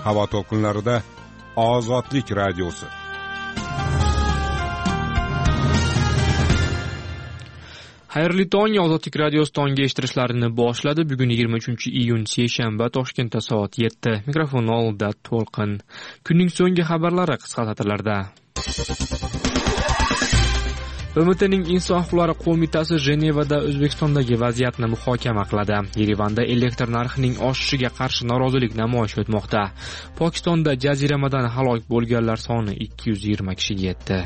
havo to'lqinlarida Ozodlik radiosi. Xayrli tong, Ozodlik radiosi tongga eshittirishlarini boshladi. Bugun 23-iyun seshanba, Toshkentda soat 7. Mikrofon oldida To'lqin. Kunning so'nggi xabarlari qisqa satrlarda. BMTning Inson huquqlari qo'mitasi Jenevada O'zbekistondagi vaziyatni muhokama qiladi. Yerevanda elektr narxining oshishiga qarshi norozilik namoyishi o'tmoqda. Pokistonda jaziramadan halok bo'lganlar soni 220 kishiga yetdi.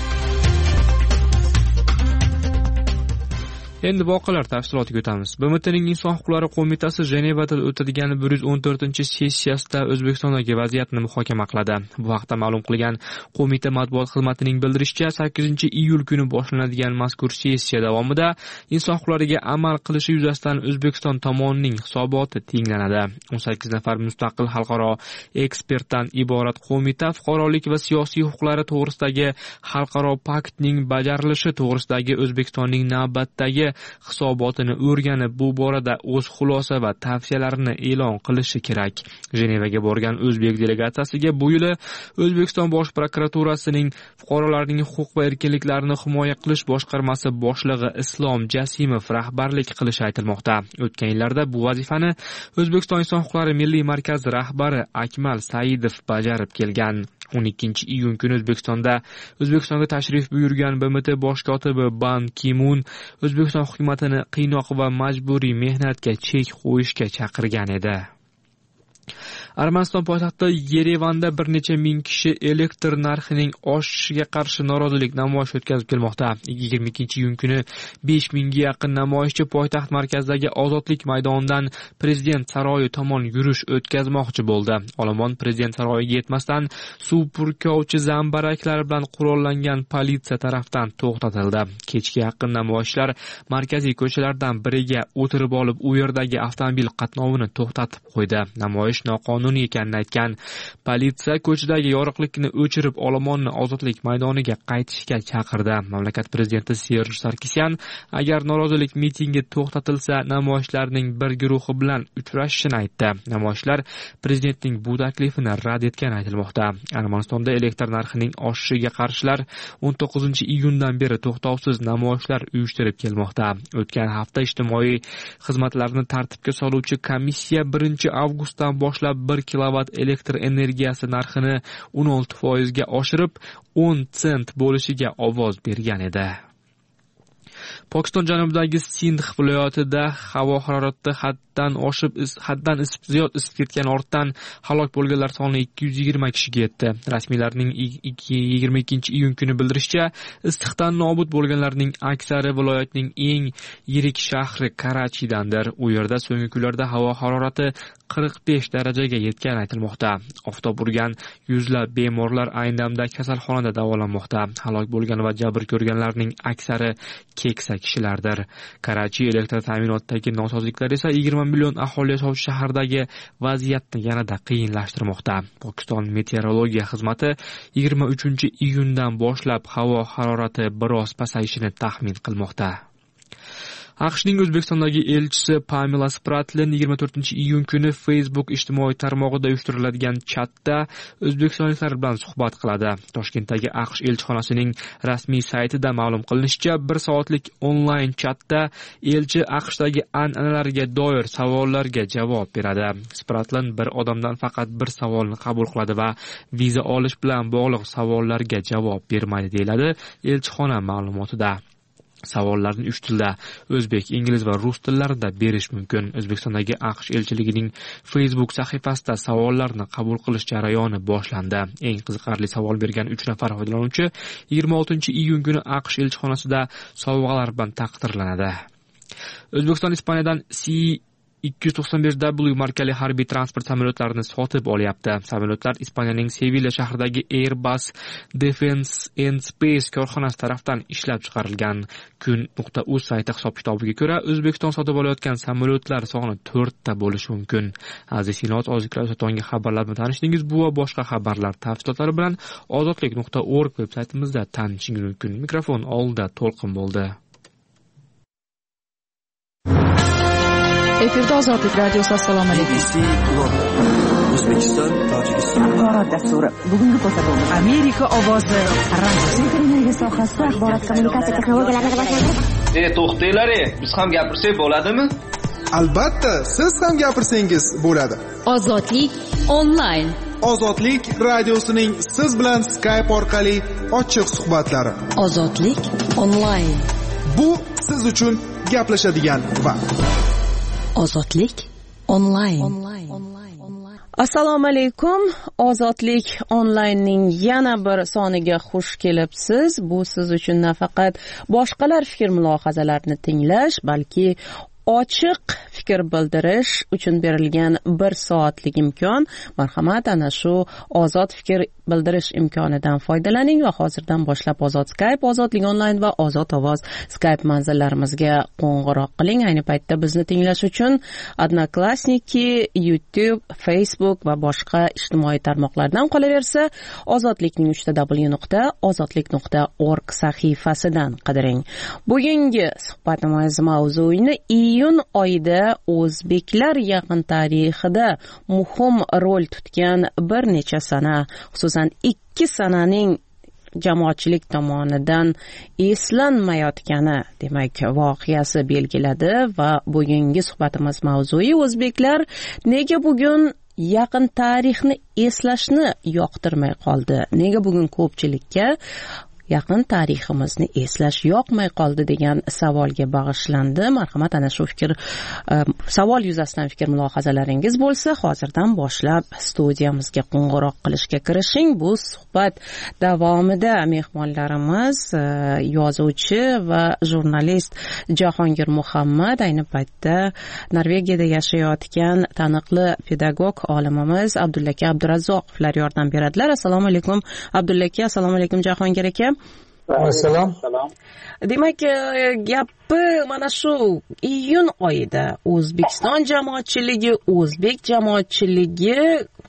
Endi voqealar tafsilotiga o'tamiz. BMTning Inson huquqlari qo'mitasi Jenevada o'tadigan 114-sessiyasida O'zbekistondagi vaziyatni muhokama qiladi. Bu haqda ma'lum qilgan qo'mita matbuot xizmatining bildirishicha, 8-iyul kuni boshlanadigan mazkur sessiya davomida inson huquqlariga amal qilishi yuzasidan O'zbekiston tomonining hisoboti tinglanadi. 18 nafar mustaqil xalqaro ekspertdan iborat qo'mita fuqarolik va siyosiy huquqlari to'g'risidagi xalqaro paktning bajarilishi to'g'risidagi O'zbekistonning navbatdagi hisobotini o'rganib, bu borada o'z xulosa va tavsiyalarini e'lon qilishi kerak. Jenevaga borgan o'zbek delegatsiyasiga bu yili O'zbekiston bosh prokuraturasining fuqarolarning huquq va erkinliklarini himoya qilish boshqarmasi boshlig'i Islom Jasimov rahbarlik qilishi aytilmoqda. O'tgan yillarda bu vazifani O'zbekiston inson huquqlari milliy markazi rahbari Akmal Saidov bajarib kelgan. 12-iyun kuni O'zbekistonga tashrif buyurgan BMT bosh kotibi Ban Ki-mun O'zbekiston hukumatini qiynoq va majburiy mehnatga chek qo'yishga chaqirgan edi. Armaniston poytaxti Yerevanda bir necha ming kishi elektr narxining oshishiga qarshi norozilik namoyishi o'tkazib kelmoqda. 22-iyun kuni 5000 ga yaqin namoyishchi poytaxt markazidagi Ozodlik maydonidan prezident saroyi tomon yurish o'tkazmoqchi bo'ldi. Olomon prezident saroyiga yetmasdan suv purkovchi zambaraklar bilan qurollangan politsiya tomonidan to'xtatildi. Kechga yaqin namoyishchilar markaziy ko'chalardan biriga o'tirib olib, u yerdagi avtomobil qatnovini to'xtatib qo'ydi. Namoyish noqonuniy ekanini aytgan politsiya ko'chadagi yorug'likni o'chirib, olomonni Ozodlik maydoniga qaytishga chaqirdi. Mamlakat prezidenti Serj Sarkisyan agar norozilik mitingi to'xtatilsa, namoyishlarning bir guruhi bilan uchrashishini aytdi. Namoyishlar prezidentning bu taklifini rad etgani aytilmoqda. Armanistonda elektr narxining oshishiga qarshilar 19-iyundan beri to'xtovsiz namoyishlar uyushtirib kelmoqda. O'tgan hafta ijtimoiy xizmatlarni tartibga soluvchi komissiya 1-avgustdan boshlab 1 kilovat elektr energiyasi narxini 16% ga oshirib 10 sent bo'lishiga ovoz bergan edi. Pokiston janubidagi Sindh viloyatida havo harorati haddan ziyod isib ketgan ortdan halok bo'lganlar soni 220 kishiga yetdi. Rasmiylarning 22-iyun kuni bildirishicha, issiqdan nobud bo'lganlarning aksari viloyatning eng yirik shahri Karachidandir. U yerda so'nggi kunlarda havo harorati 45 darajaga yetgani aytilmoqda. Oftob urgan yuzlab bemorlar ayni damda kasalxonada davolanmoqda. Halok bo'lgan va jabr ko'rganlarning aksari keksa kishilardir. Karachi elektr ta'minotidagi nosozliklar esa 20 million aholi yashovchi shahardagi vaziyatni yanada qiyinlashtirmoqda. Pokiston meteorologiya xizmati 23-iyundan boshlab havo harorati biroz pasayishini taxmin qilmoqda. AQShning O'zbekistondagi elchisi Pamela Spratlin 24-iyun kuni Facebook ijtimoiy tarmog'ida uyushtiriladigan chatda o'zbekistonliklar bilan suhbat qiladi. Toshkentdagi AQSh elchixonasining rasmiy saytida ma'lum qilinishicha, 1 soatlik onlayn chatda elchi AQShdagi an'analarga doir savollarga javob beradi. Spratlin bir odamdan faqat bir savolni qabul qiladi va viza olish bilan bog'liq savollarga javob bermaydi, deyiladi elchixona ma'lumotida. Savollarni 3 tilda, o'zbek, ingliz va rus tillarida berish mumkin. O'zbekistondagi AQSh elchiligining Facebook sahifasida savollarni qabul qilish jarayoni boshlandi. Eng qiziqarli savol bergan 3 nafar foydalanuvchi 26-iyun kuni AQSh elchixonasida sovg'alar bilan taqdirlanadi. O'zbekiston Ispaniyadan C-295W markali harbiy transport samolyotlarini sotib olyapti. Samolyotlar Ispaniyaning Sevilla shahridagi Airbus Defence and Space korxonasi tomonidan ishlab chiqarilgan. Kun.uz sayti hisob-kitobiga ko'ra, O'zbekiston sotib olayotgan samolyotlar soni 4 ta bo'lishi mumkin. Aziz Sinot, Ozodlik tonggi xabarlar bilan tanishdingiz. Bu va boshqa xabarlar tafsilotlari bilan ozodlik.org veb-saytimizda tanishingiz mumkin. Mikrofon oldida To'lqin bo'ldi. Efirda Ozodlik radiosi. Assalomu alaykum. O'zbekiston, Tojikiston. Axborot dasturi. Bugungi ko'rsatuv. Amerika ovozi. Televideniya sohasida axborot kommunikatsiya texnologiyalarini rivojlantirish. To'xtanglar, biz ham gapirsak bo'ladimi? Albatta, siz ham gapirsangiz bo'ladi. Ozodlik onlayn. Ozodlik radiosining siz bilan Skype orqali ochiq suhbatlari. Ozodlik onlayn. Bu siz uchun gaplashadigan vaqt. Ozodlik onlayn. Assalomu alaykum. Ozodlik onlaynning yana bir soniga xush kelibsiz. Bu siz uchun nafaqat boshqalar fikr mulohazalarini tinglash, balki ochiq fikr bildirish uchun berilgan 1 soatlik imkon. Marhamat, ana shu ozod fikr bildirish imkonidan foydalaning va hozirdan boshlab Ozod Skype, Ozodlik onlayn va Ozod ovoz Skype manzillarimizga qo'ng'iroq qiling. Ayni paytda bizni tinglash uchun Odnoklassniki, YouTube, Facebook va boshqa ijtimoiy tarmoqlardan qolaversa, Ozodlikning 3w.ozodlik.org sahifasidan qidiring. Bugungi suhbatimiz mavzuini iyun oyida o'zbeklar yaqin tarixida muhim rol tutgan bir necha sana, xususan 2 sananing jamoatchilik tomonidan eslanmayotgani, demak, voqeasi belgiladi va bugungi suhbatimiz mavzui o'zbeklar nega bugun yaqin tarixni eslashni yoqtirmay qoldi? Nega bugun ko'pchilikka yaqin tariximizni eslash yoqmay qoldi degan savolga bag'ishlandi. Marhamat, ana shu savol yuzasidan fikr mulohazalaringiz bo'lsa, hozirdan boshlab studiyamizga qo'ng'iroq qilishga kirishing. Bu suhbat davomida mehmonlarimiz yozuvchi va jurnalist Jahongir Muhammad, ayni paytda Norvegiyada yashayotgan taniqli pedagog olimimiz Abdullaka Abdurazzoqovlar yordam beradilar. Assalomu alaykum Abdullaka, assalomu alaykum Jahongir aka. Assalom. Demak, gapi mana shu iyun oyida O'zbekiston jamoatchiligi, o'zbek jamoatchiligi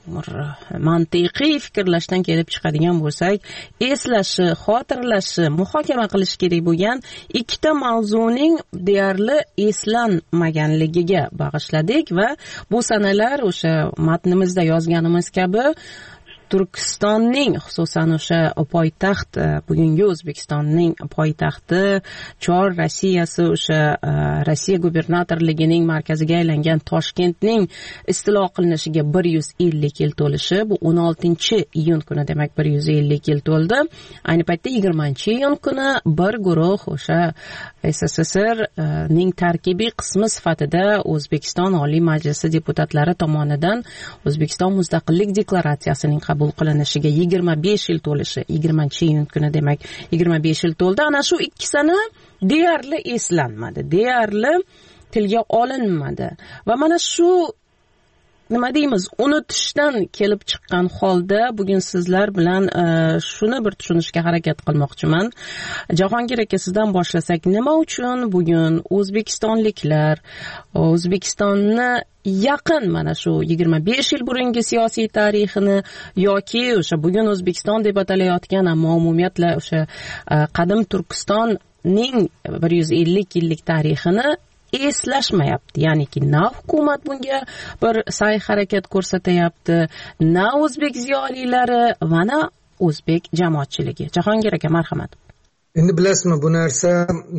mantiqiy fikrlashdan kelib chiqadigan bo'lsak, eslashi, xotirlashi, muhokama qilish kerak bo'lgan 2 mavzuning deyarli eslanmaganligiga bag'ishladik va bu sanalar o'sha matnimizda yozganimiz kabi Turkistonning, xususan o'sha poytaxt, bugungi O'zbekistonning poytaxti Chor Rossiyasi, o'sha Rossiya gubernatorligining markaziga aylangan Toshkentning istilo qilinishiga 150 yil to'lishi. Bu 16-iyun kuni, demak 150 yil to'ldi. Ayni paytda 20-iyun kuni bir guruh o'sha SSSR ning tarkibiy qismi sifatida O'zbekiston Oliy Majlisi deputatlari tomonidan O'zbekiston mustaqillik deklaratsiyasining qabul qilinishiga 25 yil to'lishi, 20-iyun kuni, demak 25 yil to'ldi. Ana shu 2 sana deyarli eslanmadi, deyarli tilga olinmadi va mana shu nima deymiz, unutishdan kelib chiqqan holda bugun sizlar bilan shuni bir tushunishga harakat qilmoqchiman. Jahongir aka, sizdan boshlasak, nima uchun bugun o'zbekistonliklar O'zbekistonni yaqin mana shu 25 yil burungi siyosiy tarixini yoki o'sha bugun O'zbekiston deb atalayotgan, ammo umumiyatla o'sha qadim Turkistonning 150 yillik tarixini eslashmayapti. Ya'niki na hukumat bunga bir sa'y harakat ko'rsatyapti, na o'zbek ziyolilari va na o'zbek jamoatchiligi. Jahongir aka, marhamat. Endi bilasizmi, bu narsa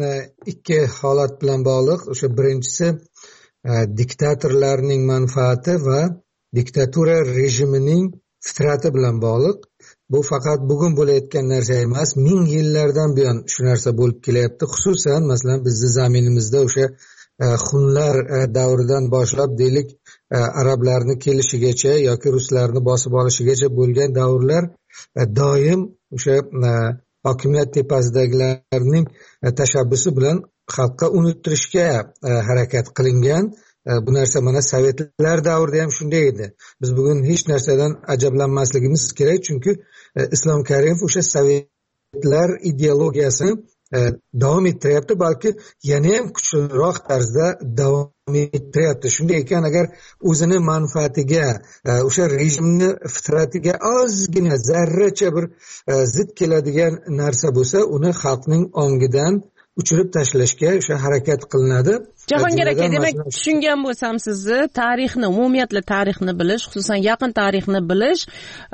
2 holat bilan bog'liq. O'sha birinchisi diktatorlarning manfaati va diktatura rejimining fitrati bilan bog'liq. Bu faqat bugun bo'layotgan narsa emas, 1000 yillardan buyon shu narsa bo'lib kelyapti. Xususan, masalan, bizning zaminimizda o'sha xunlar davridan boshlab, deylik, arablarni kelishigacha yoki ruslarni bosib olishigacha bo'lgan davrlar doim o'sha hokimiyat tepasidagilarning tashabbusi bilan xalqqa unuttirishga harakat qilingan. Bu narsa mana sovetlar davrida ham shunday edi. Biz bugun hech narsadan ajablanmasligimiz kerak, chunki Islom Karimov o'sha sovetlar ideologiyasini davom ettiryapti, balki yana ham kuchliroq tarzda davom ettiryapti. Shunday ekan, agar o'zini manfaatiga, o'sha rejimni fitratiga ozgina zarracha bir zid keladigan narsa bo'lsa, uni xalqning ongidan uchirib tashlashga o'sha harakat qilinadi. Jahongir aka, demak tushungan bo'lsam sizni tarixni, umumiyatla tarixni bilish, xususan yaqin tarixni bilish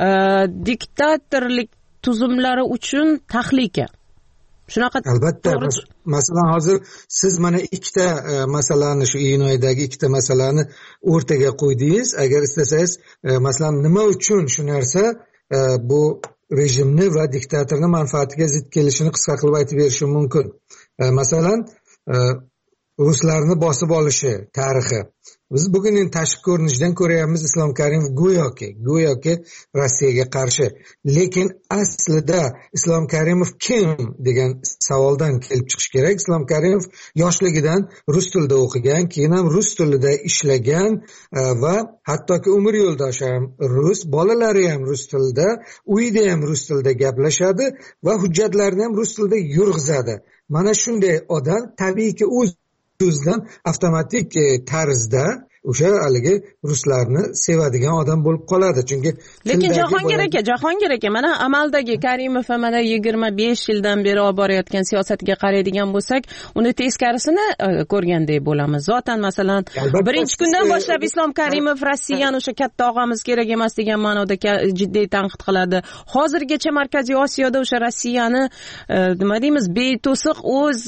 diktatorlik tuzumlari uchun tahlika. Shunaqa. Albatta. Masalan, hozir siz mana ikkita masalani, shu iyun oyidagi ikkita masalani o'rtaga qo'ydingiz. Agar istasangiz, masalan, nima uchun shu narsa bu rejimni va diktatorning manfaatiga zid kelishini qisqa qilib aytib berishim mumkin. Masalan, ruslarni bosib olishi tarixi. Biz bugun tashqi ko'rinishidan ko'ryapmiz, Islom Karimov go'yoki Rossiyaga qarshi. Lekin aslida Islom Karimov kim degan savoldan kelib chiqish kerak. Islom Karimov yoshligidan rus tilida o'qigan, keyin ham rus tilida ishlagan va hattoki umr yo'ldoshi ham rus, bolalari ham rus tilida, uyida ham rus tilida gaplashadi va hujjatlarini ham rus tilida yurg'izadi. Mana shunday odam tabiiyki o'zidan avtomatik tarzda o'sha haligi ruslarni sevadigan odam bo'lib qoladi. Chunki lekin Jahongir aka, mana amaldagi Karimov mana 25 yildan beri olib borayotgan siyosatiga qaraydigan bo'lsak, uni teskarisini ko'rgandek bo'lamiz. Zotan masalan, birinchi kundan boshlab Islom Karimov Rossiyani o'sha katta og'amiz kerak emas degan ma'noda jiddiy tanqid qiladi. Hozirgacha Markaziy Osiyoda o'sha Rossiyani nima deymiz, beto'siq o'z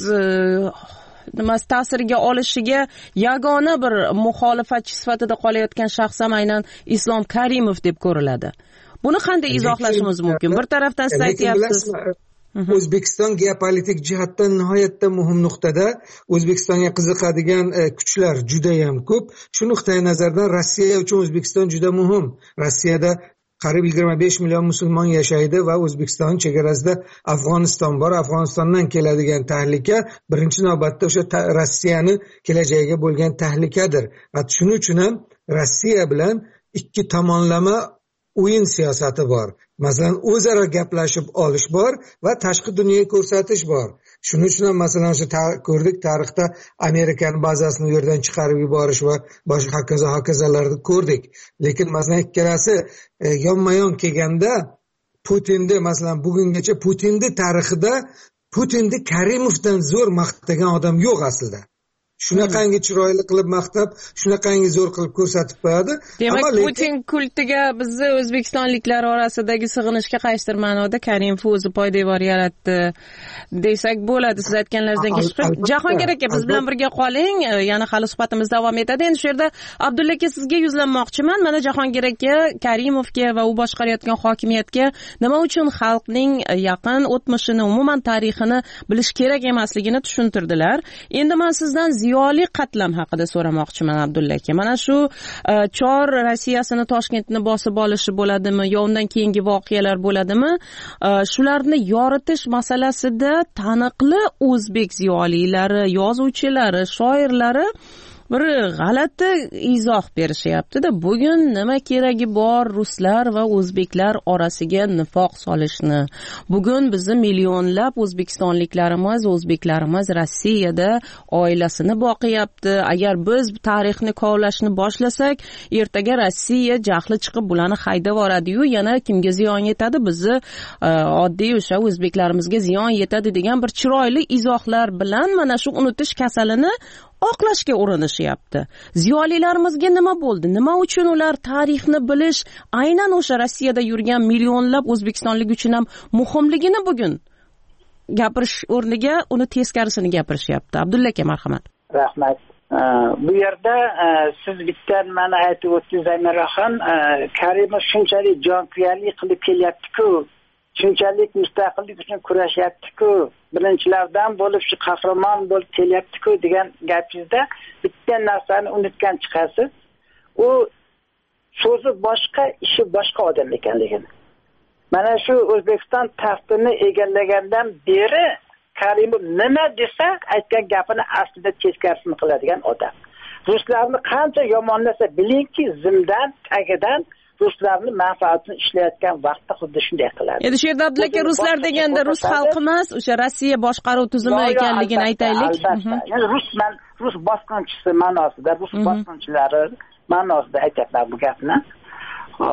ta'siriga olishiga yagona bir muxolifatchi sifatida qolayotgan shaxs ham aynan Islom Karimov deb ko'riladi. Buni qanday izohlashimiz mumkin? Bir tarafdan siz aytyapsiz, O'zbekiston geopolitik jihatdan nihoyatda muhim nuqtada. O'zbekistonga qiziqadigan kuchlar juda ham ko'p. Shu nuqtai nazardan Rossiya uchun O'zbekiston juda muhim. Rossiyada qariyb 25 million musulmon yashaydi va O'zbekiston chegarasida Afg'oniston bor. Afg'onistondan keladigan tahlika birinchi navbatda o'sha Rossiyani kelajagiga bo'lgan tahlikadir. Va shuning uchun ham Rossiya bilan ikki tomonlama o'yin siyosati bor. Masalan, o'zaro gaplashib olish bor va tashqi dunyoga ko'rsatish bor. Shuning uchun ham masalan ko'rdik tarixda Amerikani bazasini u yerdan chiqarib yuborish va boshqa hokazolarni ko'rdik. Lekin masalan ikkalasi yonma-yon kelganda Putinni masalan bugungacha Putinni tarixida Putinni Karimovdan zo'r maqtagan odam yo'q aslida. Shunaqangi chiroyli qilib maqtab, shunaqangi zo'r qilib ko'rsatib qo'yadi. Demak, Putin kultiga bizni o'zbekistonliklar orasidagi sig'inishga qaysidir ma'noda Karimov o'zi poydevor yaratdi desak bo'ladi. Siz aytganlaringizdan chiqib, Jahongir aka biz bilan birga qoling. Yana hali suhbatimiz davom etadi. Endi shu yerda Abdulla aka sizga yuzlanmoqchiman. Mana Jahongir aka Karimovga va u boshqarayotgan hokimiyatga nima uchun xalqning yaqin o'tmishini, umuman tarixini bilish kerak emasligini tushuntirdilar. Endi men sizdan ziyoli qatlam haqida so'ramoqchiman Abdulla aka. Mana shu Chor Rossiyasini Toshkentni bosib olishi bo'ladimi yo undan keyingi voqealar bo'ladimi? Shularni yoritish masalasida taniqli o'zbek ziyolilari, yozuvchilari, shoirlari bir g'alati izoh berishyapti-da. Bugun nima keragi bor ruslar va o'zbeklar orasiga nifoq solishni? Bugun bizni millionlab o'zbeklarimiz Rossiyada oilasini boqyapti. Agar biz tarixni kovlashni boshlasak, ertaga Rossiya jahli chiqib bularni haydab yuboradi-yu, yana kimga ziyon yetadi? Bizni oddiy o'sha o'zbeklarimizga ziyon yetadi degan bir chiroyli izohlar bilan mana shu unutish kasalini oqlashga urinishyapti. Ziyolilarimizga nima bo'ldi? Nima uchun ular tarixni bilish aynan o'sha Rossiyada yurgan millionlab o'zbekistonlik uchun ham muhimligini bugun gapirish o'rniga uni teskarisini gapirishyapti? Abdulla aka, marhamat. Rahmat. Bu yerda siz bittan mana aytib o'tdingiz, Zamiraxon, Karimov shunchalik jonkuyarlik qilib kelyapti-ku, shunchalik mustaqillik uchun kurashyapti-ku, birinchilardan bo'lib shu qahramon bo'lib kelyapti-ku degan gapingizda bitta narsani unutgan chiqasiz. U so'zi boshqa, ishi boshqa odam ekanligini. Mana shu O'zbekiston taxtini egallagandan beri Karimov nima desa aytgan gapini aslida teskarisini qiladigan odam. Ruslarni qancha yomonlasa bilingki, zimdan tagidan ruslarning manfaatini ishlayotgan vaqtda xuddi shunday qiladi. Endi shu yerda Abdulla aka, ruslar deganda rus xalqi emas, o'sha Rossiya boshqaruv tuzumi ekanligini aytaylik. Ya'ni rus bosqinchisi ma'nosida, rus bosqinchilari ma'nosida aytayapman bu gapni.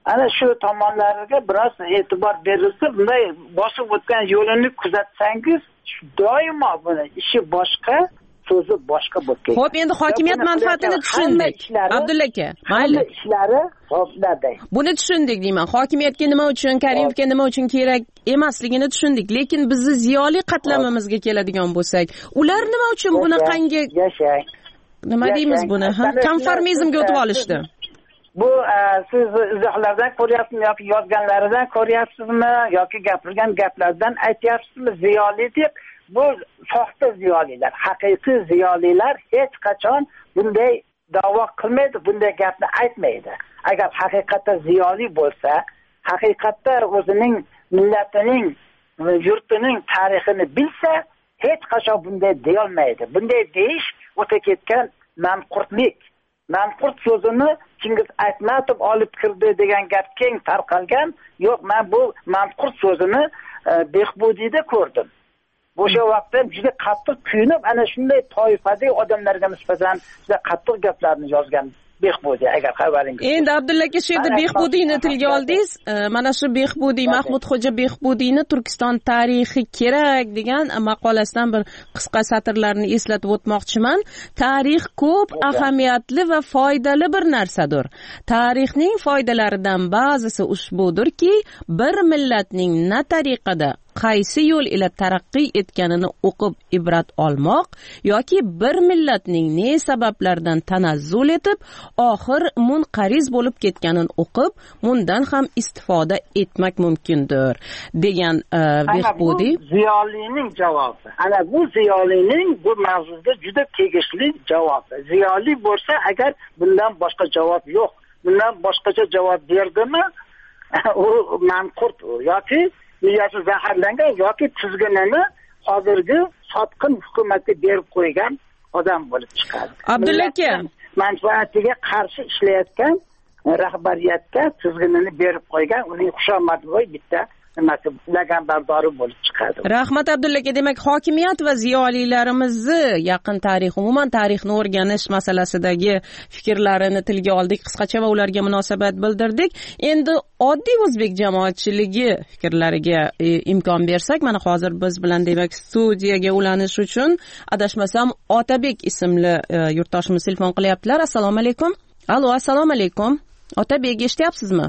ana shu tomonlariga biroz e'tibor berilsa, bunday bosib o'tgan yo'lini kuzatsangiz, doimo buni ishi boshqa, so'zi boshqa bo'lib ketadi. Xo'p, endi hokimiyat manfaatini tushundik. Abdulla aka, mayli. Ishlari hozirday. Buni tushundik deyman. Hokimiyatga nima uchun, Karimovga nima uchun kerak emasligini tushundik. Lekin bizni ziyoli qatlamimizga keladigan bo'lsak, ular nima uchun bunaqangi yashang? Nima deymiz buni? Konformizmga o'tib olishdi. Bu siz izohlardan ko'ryapsizmi yoki yozganlaridan ko'ryapsizmi yoki gapirgan gaplardan aytyapsizmi ziyoli deb? Bu soxta ziyolilar. Haqiqiy ziyolilar hech qachon bunday da'vo qilmaydi, bunday gapni aytmaydi. Agar haqiqatda ziyoli bo'lsa, haqiqatda o'zining millatining, yurtining tarixini bilsa, hech qachon bunday deya olmaydi. Bunday deyish o'ta ketgan manqurtlik. Manqurt so'zini Chingiz Aytmatov olib kirdi degan gap keng tarqalgan. Yo'q, men bu manqurt so'zini Behbudiyda ko'rdim. O'sha vaqtda juda qattiq kuyinib, ana shunday toifadagi odamlarga nisbatan juda qattiq gaplarni yozgan Behbudiy, agar xabaringiz. Endi Abdulla aka shu yerda Behbudiyni tilga oldingiz. Mana shu Behbudiy, Mahmudxo'ja Behbudiyni Turkiston tarixi kerak degan maqolasidan bir qisqa satrlarni eslatib o'tmoqchiman. Tarix ko'p ahamiyatli va foydali bir narsadir. Tarixning foydalaridan ba'zisi ushbudirki, bir millatning na tariqada qaysi yo'l ila taraqqiy etganini o'qib ibrat olmoq yoki bir millatning ne sabablardan tanazzul etib oxir munqariz bo'lib ketganini o'qib bundan ham istifoda etmak mumkindir degan Behbudiy. Ziyolining javobi. Ana bu ziyolining bu mavzuda juda tegishli javobi. Ziyoli bo'lsa agar bundan boshqa javob yo'q. Bundan boshqacha javob berdimi? U manqurt yoki miyasi zaharlangan yoki tizginini hozirgi sotqin hukumatga berib qo'ygan odam bo'lib chiqadi. Abdulla aka, manfaatiga qarshi ishlayotgan rahbariyatga tizginini berib qo'ygan uning xushomadgo'y bitta nimasi lagandordori bo'lib chiqadi. Rahmat Abdulla aka, demak hokimiyat va ziyolilarimizni yaqin tarix, umuman tarixni o'rganish masalasidagi fikrlarini tilga oldik, qisqacha va ularga munosabat bildirdik. Endi oddiy o'zbek jamoatchiligi fikrlariga imkon bersak, mana hozir biz bilan demak studiyaga ulanish uchun adashmasam Otabek ismli yurtdoshimiz telefon qilyaptilar. Assalomu alaykum. Allo, assalomu alaykum. Otabek, eshityapsizmi?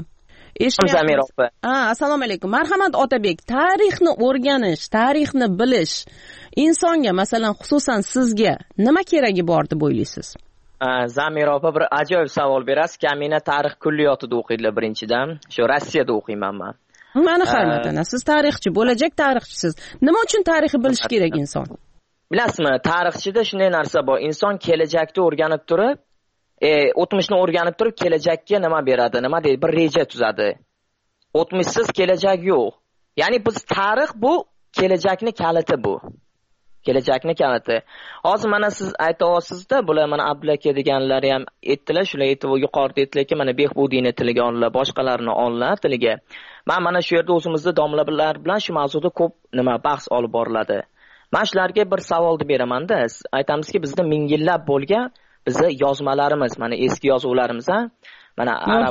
Assalomu alaykum. Marhamat Otabek, tarixni o'rganish, tarixni bilish insonga, masalan, xususan sizga nima keragi bor deb o'ylaysiz? Zamir opa, bir ajoyib savol berasiz. Meni tarix kulliyotida o'qiydilar birinchidan. Shu Rossiyada o'qiyman men. Mani xarmatana, siz tarixchi, bo'lajak tarixchisiz. Nima uchun tarixni bilish kerak inson? Bilasizmi, tarixchida shunday narsa bor. Inson kelajakni o'rganib turib, o'tmishni o'rganib turib, kelajakka nima beradi, nima deydi, bir reja tuzadi. O'tmishsiz kelajak yo'q. Ya'ni biz tarix bu kelajakni kaliti bu. Kelajakni kaliti. Hozir mana siz aytayapsizda, bular mana Abdulla aka deganlari ham aytdilar, shular aytib yuqorida aytdilarki, mana Behbudiyni tiliga oldilar, boshqalarni oldilar tiliga. Men mana shu yerda o'zimizda domlalar bilan shu mavzuda ko'p nima bahs olib boriladi. Men shularga bir savolni beraman-da. Aytamizki, bizda ming yillab bo'lgan bizni yozmalarimiz, mana eski yozuvlarimiz, mana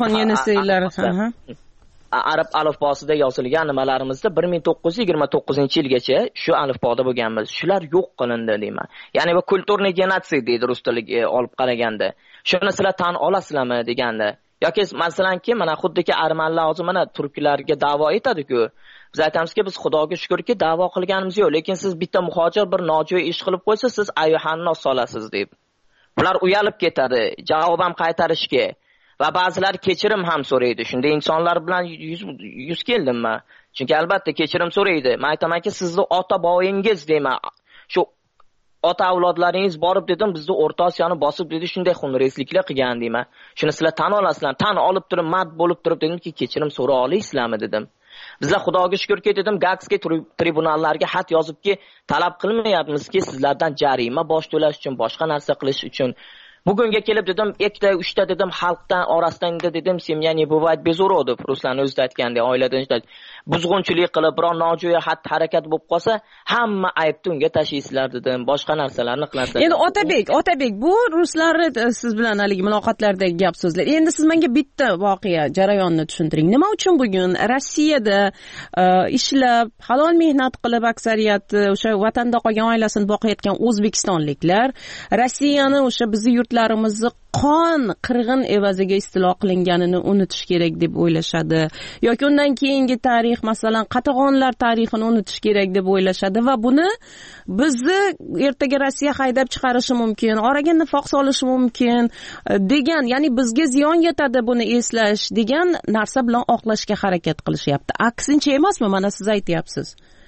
arab alifbosida yozilgan nimalarimizda 1929-yilgacha shu alifboda bo'lganmiz. Shular yo'q qilindi deyman. Ya'ni bu kulturniy genotsid deydi rus tiliga olib qaraganda. Shuni sizlar tan olasizlarmi deganda. Yoki masalanki mana xuddiki armanlar hozir mana turklarga da'vo etadi-ku. Biz aytamizki, biz Xudoga shukrki da'vo qilganimiz yo'q, lekin siz bitta muhojir bir nojo'ya ish qilib qo'ysa, siz ayyuhannos solasiz deb. Ular uyalib ketadi, javob ham qaytarishga va ba'zilar kechirim ham so'raydi. Shunday insonlar bilan yuz keldim men. Chunki albatta kechirim so'raydi. Men aytamanki, sizni ota boyingiz deyman. Shu ota avlodlaringiz borib dedim, bizni O'rta Osiyoni bosib dedi, shunday xunrezliklar qilgan deyman. Shuni sizlar tan olasizlar, tan olib turib, mad bo'lib turib dedimki, kechirim so'ra olaysizlarmi dedim. Bizlar Xudoga shukrki dedim, Gagskiy tribunallarga xat yozibki, talab qilmayapmizki, sizlardan jarima bosh to'lash uchun, boshqa narsa qilish uchun. Bugunga kelib dedim, ikkita, uchta dedim, xalqdan orasidan dedim, semya не бывает без уродов, ruslarning o'zida aytgandek, oiladan buzg'unchilik qilib biron nojo'ya xatti harakat bo'lib qolsa, hamma aybni unga tashlaysizlar dedim, boshqa narsalarni qilasizlar. Endi Otabek, bu ruslarni siz bilan haligi muloqotlardagi gap so'zlar. Endi siz menga bitta voqea jarayonni tushuntiring. Nima uchun bugun Rossiyada ishlab, halol mehnat qilib aksariyati o'sha vatanda qolgan oilasini boqayotgan o'zbekistonliklar Rossiyani o'sha bizning yurtlarimizni qon qirg'in evaziga istilo qilinganini unutish kerak deb o'ylashadi yoki undan keyingi tarix, masalan, qatag'onlar tarixini unutish kerak deb o'ylashadi va buni bizni ertaga Rossiya haydab chiqarishi mumkin, oraga nifoq solishi mumkin degan, ya'ni bizga ziyon yetadi buni eslash degan narsa bilan oqlashga harakat qilishyapti. Aksincha emasmi? Mana siz aytyapsiz.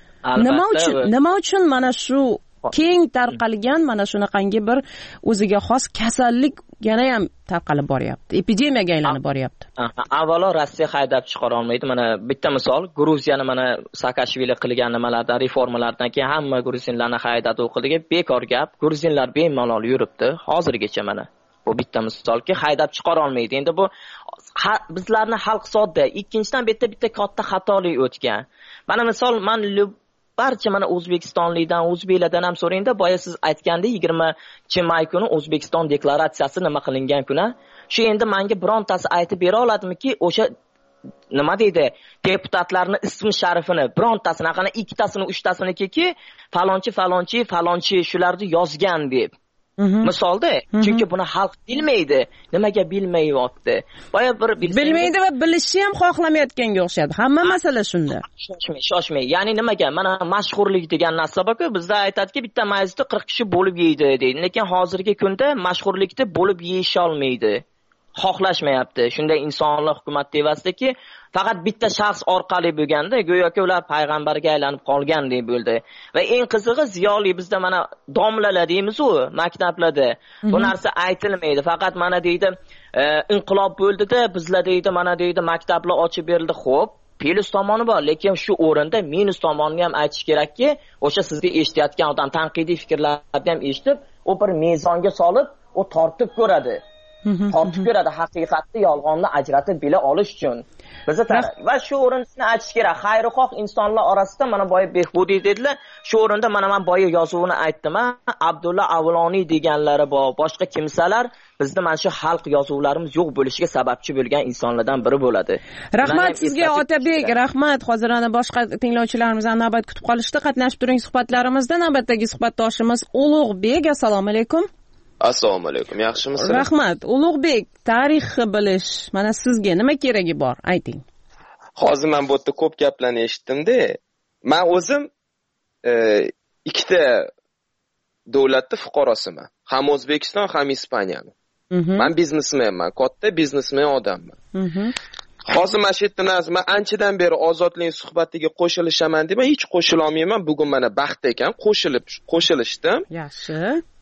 Nima uchun mana shu keng tarqalgan mana shunaqangi bir o'ziga xos kasallik yana ham tarqalib boryapti, epidemiyaga aylanib boryapti? Avvalo Rossiya haydab chiqara olmaydi. Mana bitta misol, Gruziyani mana Saakashvili qilgan nimalardan, reformalardan keyin hamma gruzinlarni haydab o'qildiga bekor gap. Gruzinlar bemalol yuribdi hozirgacha. Mana bu bitta misolki, haydab chiqara olmaydi. Endi bu bizlarni xalq sodda. Ikkinchidan bitta katta xatolik o'tgan. Mana misol, barcha mana O'zbekistonlikdan, o'zbeklardan ham so'rayda, boya siz aytgandek 20-may kuni O'zbekiston deklaratsiyasi nima qilingan kuni, shu endi menga birontasi aytib bera oladimiki, o'sha nima deydi, deputatlarning ismi sharifini birontasini, qana ikkitasini, uchtasiniki falonchi shularni yozgan deb. Misolda, chunki buni xalq bilmaydi. Nimaga bilmayapti? Boya bir bilmaydi va bilishni ham xohlamayotganga o'xshadi. Hamma masala shunda. Shoshmay. Ya'ni nimaga? Mana mashhurlik degan narsa borku, bizda aytadiki, bitta majlisda 40 kishi bo'lib yeydi deydi. Lekin hozirgi kunda mashhurlikda bo'lib yeyish olmaydi. Xohlashmayapti. Shunday insonlar hukumat tevasidagi faqat bitta shaxs orqali bo'lganda, go'yoki ular payg'ambarga aylanib qolgandek bo'ldi. Va eng qizig'i, ziyoli bizda mana domlalar deymiz-ku, maktablarda bu narsa aytilmaydi. Faqat mana deydi, inqilob bo'ldi-da, bizlar deydi, mana deydi, maktablar ochib berildi. Xo'p, plus tomoni bor, lekin shu o'rinda minus tomonini ham aytish kerakki, o'sha sizga eshitayotgan odam tanqidiy fikrlarni ham eshitib, u bir mezonga solib, u tortib ko'radi. Haqiqatni yolg'onni ajratib bila olish uchun. Biz va shu o'rinni aytish kerak. Xayrixoh insonlar orasida mana boya Behbudiy dedilar. Shu o'rinda mana men boya yozuvini aytdim. Abdulla Avloniy deganlari bor, boshqa kimsalar bizda mana shu xalq yozuvlarimiz yo'q bo'lishiga sababchi bo'lgan insonlardan biri bo'ladi. Rahmat sizga Otabek, rahmat. Hozir ana boshqa tinglovchilarimizdan navbat kutib qolishdi. Qatnashib turing suhbatlarimizda. Navbatdagi suhbatdoshimiz Ulug'bek. Assalomu alaykum. Assalomu alaykum, yaxshimisiz? Rahmat. Ulug'bek, tarixni bilish mana sizga nima keragi bor? Ayting. Hozir men bu yerda ko'p gaplarni eshitdim-da. Men o'zim ikkita davlatning fuqarosiman. Ham O'zbekiston, ham Ispaniyani. Men biznesmenman, katta biznesmen odamman. Hozir mana shu yerda men anchadan beri ozodlik suhbatiga qo'shilishaman deb hech qo'shila olmayman. Bugun mana baxt ekan, qo'shilishdim. Yaxshi.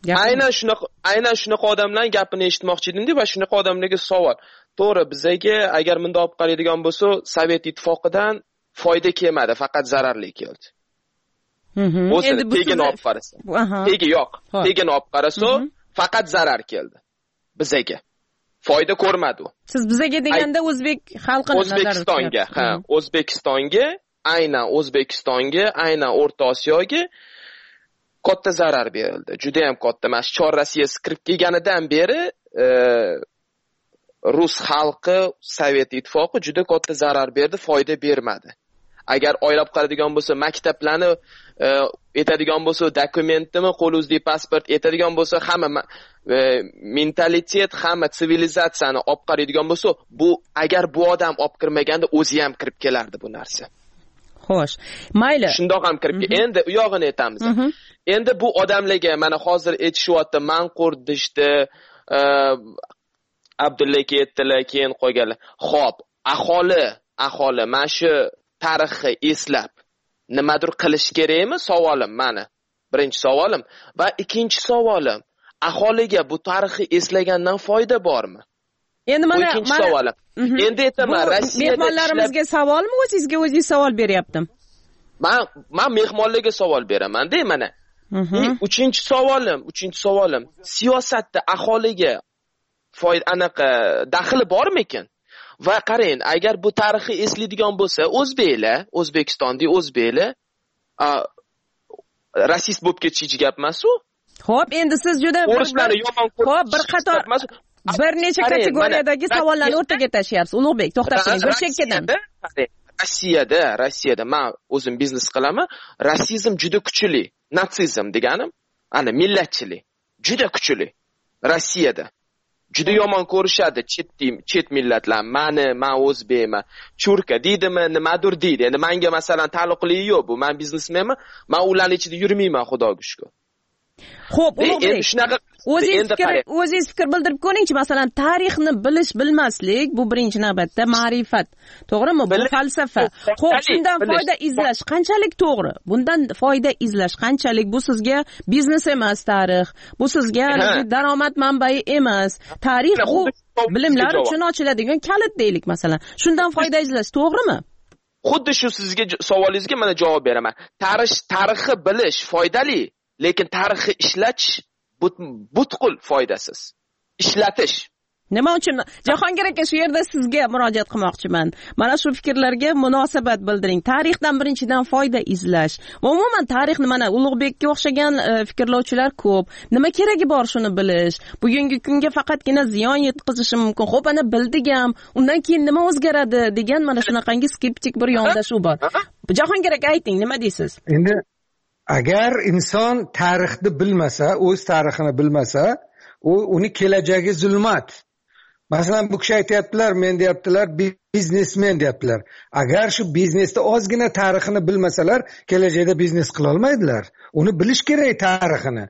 Aynan shunaqa odamlarning gapini eshitmoqchi edim-da va shunaqa odamlarga savol. To'g'ri, bizga agar bunday olib qaraydigan bo'lsa, Sovet ittifoqidan foyda kelmadi, faqat zararli keldi. O'zini tegini olib qarasa. Tegi yo'q. Tegini olib qarasa, faqat zarar keldi. Bizga. Foyda ko'rmadi u. Siz bizga deganda o'zbek xalqini O'zbekistonga, aynan O'rta Osiyoga katta zarar berildi. Juda ham katta. Mana Chor Rossiya kirib kelganidan beri rus xalqi, Sovet ittifoqi juda katta zarar berdi, foyda bermadi. Agar oylab qaradigan bo'lsa, maktablarni etadigan bo'lsa, dokumentimi, qo'luzdagi pasport etadigan bo'lsa, hamma mentalitet, hamma sivilizatsiyani olib qaraydigan bo'lsa, bu agar bu odam olib kirmaganda o'zi ham kirib kelardi bu narsa. Xo'sh, mayli. Shundoq ham kirib endi u yog'ini aytamiz. Endi bu odamlarga mana hozir aytishyapti, manqur dishdi, Abdulla ketdilar, keyin qo'yganlar. Xo'p, aholi mana shu tarixni eslab nimadir qilish kerakmi? Savolim mana. Birinchi savolim va ikkinchi savolim, aholiga bu tarixni eslagandan foyda bormi? Endi mana ikkinchi savolim. Endi aytaman, Rossiyada mehmonlarimizga savolmi, o'zingizga o'zingiz savol beryaptim? Men mehmonlarga savol beraman-da mana. Uchinchi savolim, siyosatda aholiga foyda anaqa daxli bormi ekan? Va qarang, agar bu tarixni eslaydigan bo'lsa, o'zbeklar, O'zbekistondagi o'zbeklar rasist bo'lib ketishichi gap emas-ku. Xo'p, endi siz juda bir qator bir necha kategoriyadagi savollarni o'rtaga tashlayapsiz. Ulug'bek, to'xtab turing, bir chekkadan. Rossiyada men o'zim biznes qilaman. Rasizm juda kuchli. Natsizm deganim, ana millatchilik juda kuchli. Rossiyada juda yomon ko'rishadi chet millatlar. Men o'zbekman, churka deydimi, nimadir deydi. Endi menga masalan taalluqli yo'q bu. Men biznesmenman. Men ularning ichida yurmayman, xudoga shukr. Xo'p, o'zingiz fikr bildirib ko'ringchi, masalan, tarixni bilmaslik bu birinchi navbatda ma'rifat. To'g'rimi? Bu falsafa. Xo'p, shundan foyda izlash qanchalik to'g'ri? Bundan foyda izlash qanchalik? Bu sizga biznes emas tarix. Bu sizga daromad manbai emas. Tarix bu bilimlar uchun ochiladigan kalit deylik masalan. Shundan foyda izlash to'g'rimi? Xuddi shu sizga savolingizga mana javob beraman. Tarixni bilish foydali. Lekin tarixni ishlatish butkul foydasiz. Ishlatish. Nima uchun? Jahongir aka, shu yerda sizga murojaat qilmoqchiman. Mana shu fikrlarga munosabat bildiring. Tarixdan birinchidan foyda izlash. Umuman tarixni mana Ulug'bekka o'xshagan fikrlovchilar ko'p. Nima keragi bor shuni bilish? Bugungi kunga faqatgina ziyon yetkazishi mumkin. Xo'p, ana bildik ham. Undan keyin nima o'zgaradi degan mana shunaqangi skeptik bir yondashuv bor. Jahongir aka, ayting, nima deysiz? Endi agar inson tarixni bilmasa, o'z tarixini bilmasa, uni kelajagi zulmat. Masalan, bu kishi aytayaptilar, men deyaptilar, biznesmen deyaptilar. Agar shu biznesda ozgina tarixini bilmasalar, kelajakda biznes qila olmaydilar. Uni bilish kerak tarixini.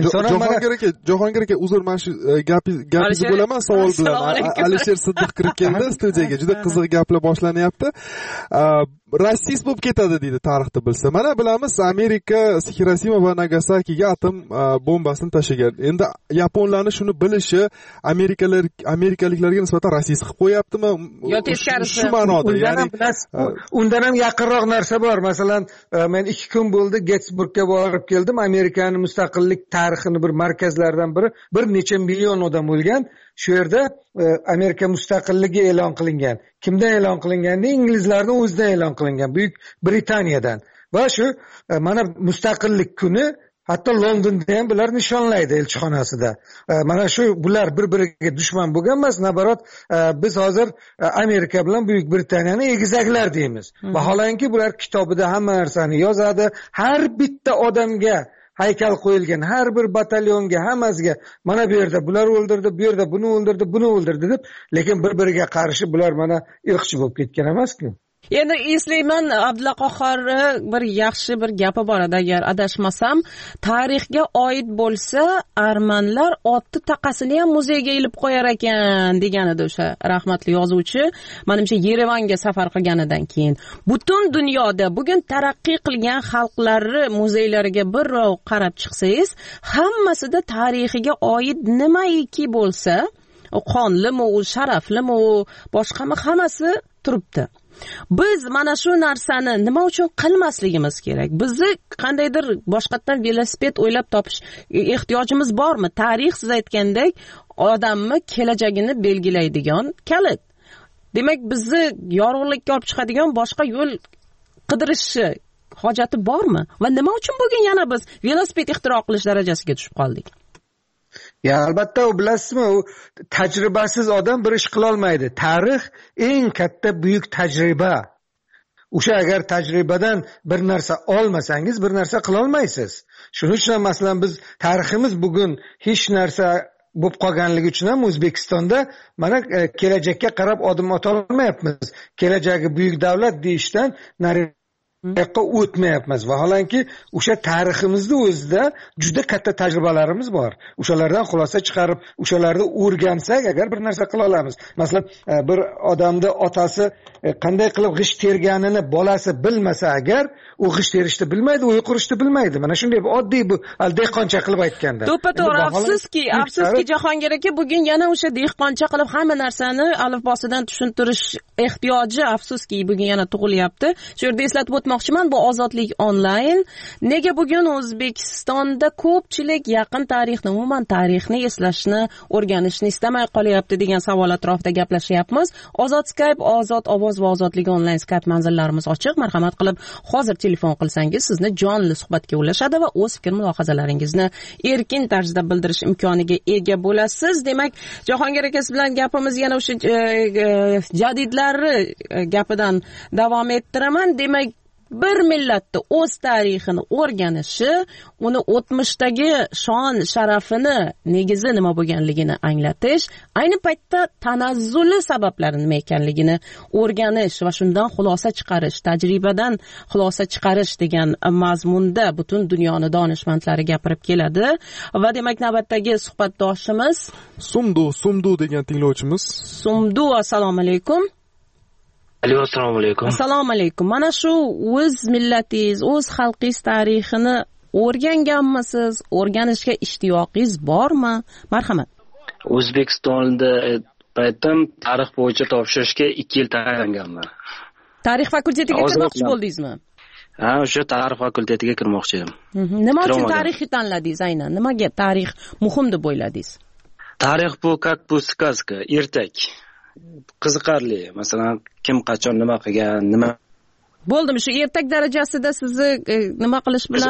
Jahongir aka, uzr, men shu gapingizni bo'laman savol bilan. Alisher Siddiq kirib keldi studiyaga. Juda qiziq gaplar boshlanyapti. Rasist bo'lib ketadi deydi tarixni bilsa. Mana bilamiz, Amerika Hirosima va Nagasakiga atom bombasini tashlagan. Endi yaponlarni shuni bilishi amerikaliklarga nisbatan rasist qilib qo'yaptimi? Yo teskarisi. Shu ma'noda, ya'ni undan ham yaqinroq narsa bor. Masalan, men 2 kun bo'ldi Getsburgga borib keldim. Amerikaning mustaqillik tarixini bir markazlaridan biri, bir necha million odam o'lgan. Shu yerda Amerika mustaqilligi e'lon qilingan. Kimdan e'lon qilinganda? Inglizlarning o'zidan e'lon qilingan, Buyuk Britaniyadan. Va shu mana mustaqillik kuni hatto Londonda ham bular nishonlaydi elchixonasida. Mana shu bular bir-biriga dushman bo'lgan emas, nabarat biz hozir Amerika bilan Buyuk Britaniyani egizaklar deymiz. Vaholanki bular kitobida hamma narsani yozadi, har bitta odamga haykal qo'yilgan, har bir batalyonga, hammasiga mana bu yerda bular o'ldirdi, bu yerda buni o'ldirdi deb, lekin bir-biriga qarshi bular mana irqchi bo'lib ketgan emas-ku. Endi eslayman, Abdulla Qahhorni bir yaxshi bir gapi bor edi, agar adashmasam, tarixga oid bo'lsa, armanlar otni taqasini ham muzeyga ilib qo'yar ekan degan edi o'sha rahmatli yozuvchi. Menimcha Yerevanga safar qilganidan keyin butun dunyoda bugun taraqqiy qilgan xalqlarni muzeylariga bir qarab chiqsangiz, hammasida tarixiga oid nimaiki bo'lsa, qonlimi, sharaflimi, boshqami, hammasi turibdi. Biz mana shu narsani nima uchun qilmasligimiz kerak? Bizni qandaydir boshqatdan velosiped o'ylab topish ehtiyojimiz bormi? Tarix, siz aytgandek, odamni kelajagini belgilaydigan kalit. Demak, bizni yorug'likka olib chiqadigan boshqa yo'l qidirishi hojati bormi? Va nima uchun bugun yana biz velosiped ixtiro qilish darajasiga tushib qoldik? Ya albatta, u bilasizmi, u tajribasiz odam bir ish qila olmaydi. Tarix eng katta buyuk tajriba. O'sha agar tajribadan bir narsa olmasangiz, bir narsa qila olmaysiz. Shuning uchun masalan biz tariximiz bugun hech narsa bo'lib qolganligi uchun ham O'zbekistonda mana kelajakka qarab odim ota olmayapmiz. Kelajagi buyuk davlat deyishdan yoqqa o'tmayapmiz. Vaholanki o'sha tariximizni o'zida juda katta tajribalarimiz bor. O'shalardan xulosa chiqarib, o'shalarni o'rgansak, agar bir narsa qila olamiz. Masalan, bir odamni otasi qanday qilib g'isht terganini bolasi bilmasa agar, u g'isht terishni bilmaydi, uy qurishni bilmaydi. Mana shunday oddiy bu dehqoncha qilib aytganda. To'ppa-to'g'ri, afsuski Jahongir aka, bugun yana o'sha dehqoncha qilib hamma narsani alifbosidan tushuntirish ehtiyoji afsuski bugun yana tug'ilyapti. Shu yerda eslatib o'tmoq aytmoqchiman, bu ozodlik onlayn. Nega bugun O'zbekistonda ko'pchilik yaqin tarixni, umuman tarixni eslashni, o'rganishni istamay qolyapti degan savol atrofida gaplashyapmiz. Ozod Skype, Ozod ovoz va Ozodlik onlayn Skype manzillarimiz ochiq. Marhamat qilib hozir telefon qilsangiz sizni jonli suhbatga ulashadi va o'z fikr mulohazalaringizni erkin tarzda bildirish imkoniga ega bo'lasiz. Demak, Jahongir aka bilan gapimiz yana o'sha jadidlari gapidan davom ettiraman. Demak, bir millatni o'z tarixini o'rganishi, uni o'tmishdagi shon sharafini, negizi nima bo'lganligini anglatish, ayni paytda tanazzuli sabablari nima ekanligini o'rganish va shundan xulosa chiqarish, tajribadan xulosa chiqarish degan mazmunda butun dunyoni donishmandlari gapirib keladi. Va demak, navbatdagi suhbatdoshimiz Sumdu degan tinglovchimiz. Sumdu, assalomu alaykum. Assalomu alaykum. Assalomu alaykum. Mana shu o'z millatingiz, o'z xalqingiz tarixini o'rganganmisiz? O'rganishga ishtiyoqingiz bormi? Marhamat. O'zbekistonda paytim tarix bo'yicha topshirishga 2 yil tayyorlanganman. Tarix fakultetiga kirmoqchi bo'ldingizmi? Ha, o'sha tarix fakultetiga kirmoqchi edim. Nima uchun tarixni tanladingiz aynan? Nimaga tarix muhim deb o'yladingiz? Tarix bu как bu сказка, ertak. Qiziqarli. Masalan, kim qachon nima qilgan, nima bo'ldimi shu ertak darajasida sizni nima qilish bilan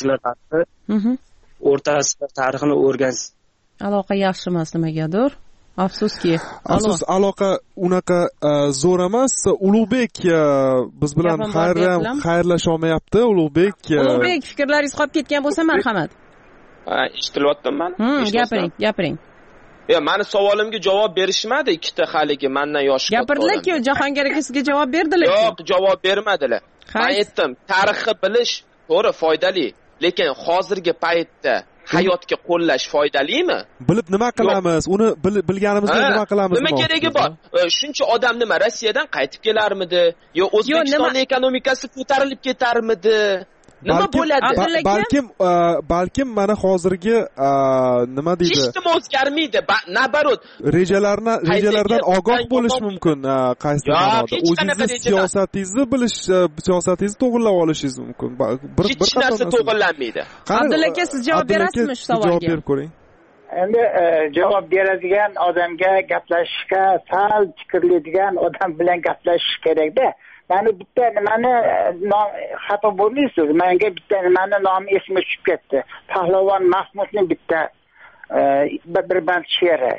o'rtasida tarixni o'rgansiz. Aloqa yaxshi emas nimagadir. Afsuski. Aloqa unaqa zo'r emas. Ulug'bek biz bilan xayrlasha olmayapti. Ulug'bek, fikrlaringiz qolib ketgan bo'lsa marhamat. Eshitilyaptimi? Gapiring. Mani savolimga javob berishmadi ikkita haligi mendan yoshi katta. Gapirdilar-ku, Jahongir aka sizga javob berdilar. Yo'q, javob bermadilar. Men aytdim, tarixni bilish to'g'ri foydali, lekin hozirgi paytda hayotga qo'llash foydalimi? Bilib nima qilamiz? Uni bilganimizda nima qilamiz? Nima keragi bor? Shuncha odam nima Rossiyadan qaytib kelarmidi? Yo O'zbekistonning ekonomikasi ko'tarilib ketarmidi? Nima bo'ladi? Balkim mana hozirgi nima deydi? Hech nima o'zgarmaydi. Nabarot. Rejalardan ogoh bo'lish mumkin. Qaysi ma'noda? O'zingiz siyosatingizni bilish, siyosatingizni to'g'rilab olishingiz mumkin. Hech narsa to'g'rilanmaydi. Abdulla aka, siz javob berasizmi shu savolga? Javob berib ko'ring. Endi javob beradigan odamga gaplashishga sal fikrlaydigan odam bilan gaplashish kerak-da. Mani bitta nimani xato bo'lmaysiz. Menga bitta nimani nomi esimga tushib ketdi. Pahlavon Mahmudning bitta bir band she'ri.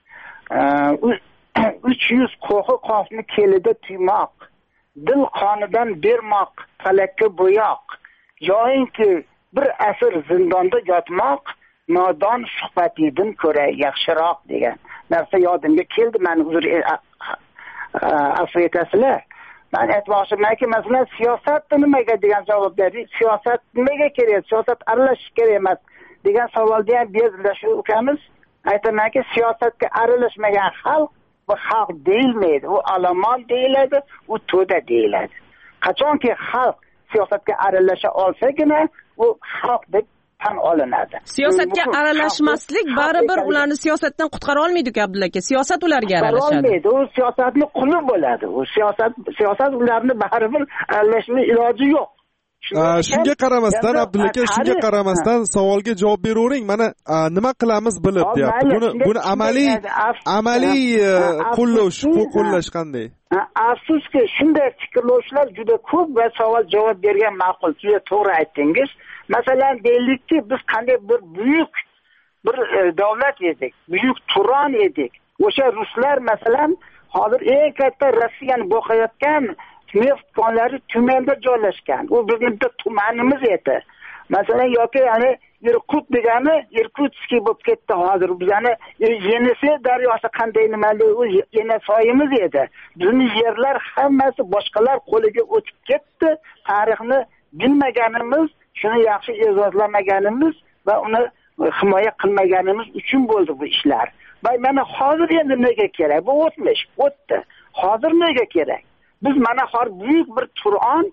300 qo'g'i qofni kelida tuymoq, dil qonidan bermoq, falakka bo'yoq. Yo'inki bir asr zindonda yotmoq, nodon suhbatingdan ko'ra yaxshiroq degan narsa yodimga keldi. Men uzr afv etasizlar. Ben aytmoqchimanki, masalan, siyosatni nimaga degan savol berdik. Siyosat nimaga kerak? Siyosat aralashish kerak emas degan savolga ham berdilar shu ukamiz. Aytamanki, siyosatga aralashmagan xalq bu xalq deyilmaydi. U olomon deyiladi, u to'da deyiladi. Qachonki xalq siyosatga aralasha olsagina u xalq deb tan olinadi. Siyosatga aralashmaslik baribir ularni siyosatdan qutqara olmaydi-ku Abdulla aka. Siyosat ularga aralashadi. U siyosatning quli bo'ladi. U siyosat ularni baribir aralashishning iloji yo'q. Shunga qaramasdan Abdulla aka, shunga qaramasdan savolga javob beravering. Mana nima qilamiz bilib deyapti. Buni amaliy qo'llash qanday? Afsuski, shunday fikrlovchilar juda ko'p va savol javob bergan ma'qul. Siz to'g'ri aytdingiz. Masalan, deylikki biz qanday bir buyuk bir davlat edik, buyuk Turon edik. O'sha ruslar masalan hozir eng katta Rossiyani boqayotgan neft konlari Tumanda joylashgan. U bizning bitta tumanimiz edi. Masalan, yoki ya'ni Irkut degani Irkutskiy bo'lib ketdi hozir. Bizani Yenisey daryosi qanday nimali u Yenasoyimiz edi. Bizning yerlar hammasi boshqalar qo'liga o'tib ketdi. Tarixni bilmaganimiz, shuni yaxshi e'zozlamaganimiz va uni himoya qilmaganimiz uchun bo'ldi bu ishlar. Va mana hozir endi nega kerak? Bu o'tmish, o'tdi. Hozir nega kerak? Biz mana hozir buyuk bir Turon,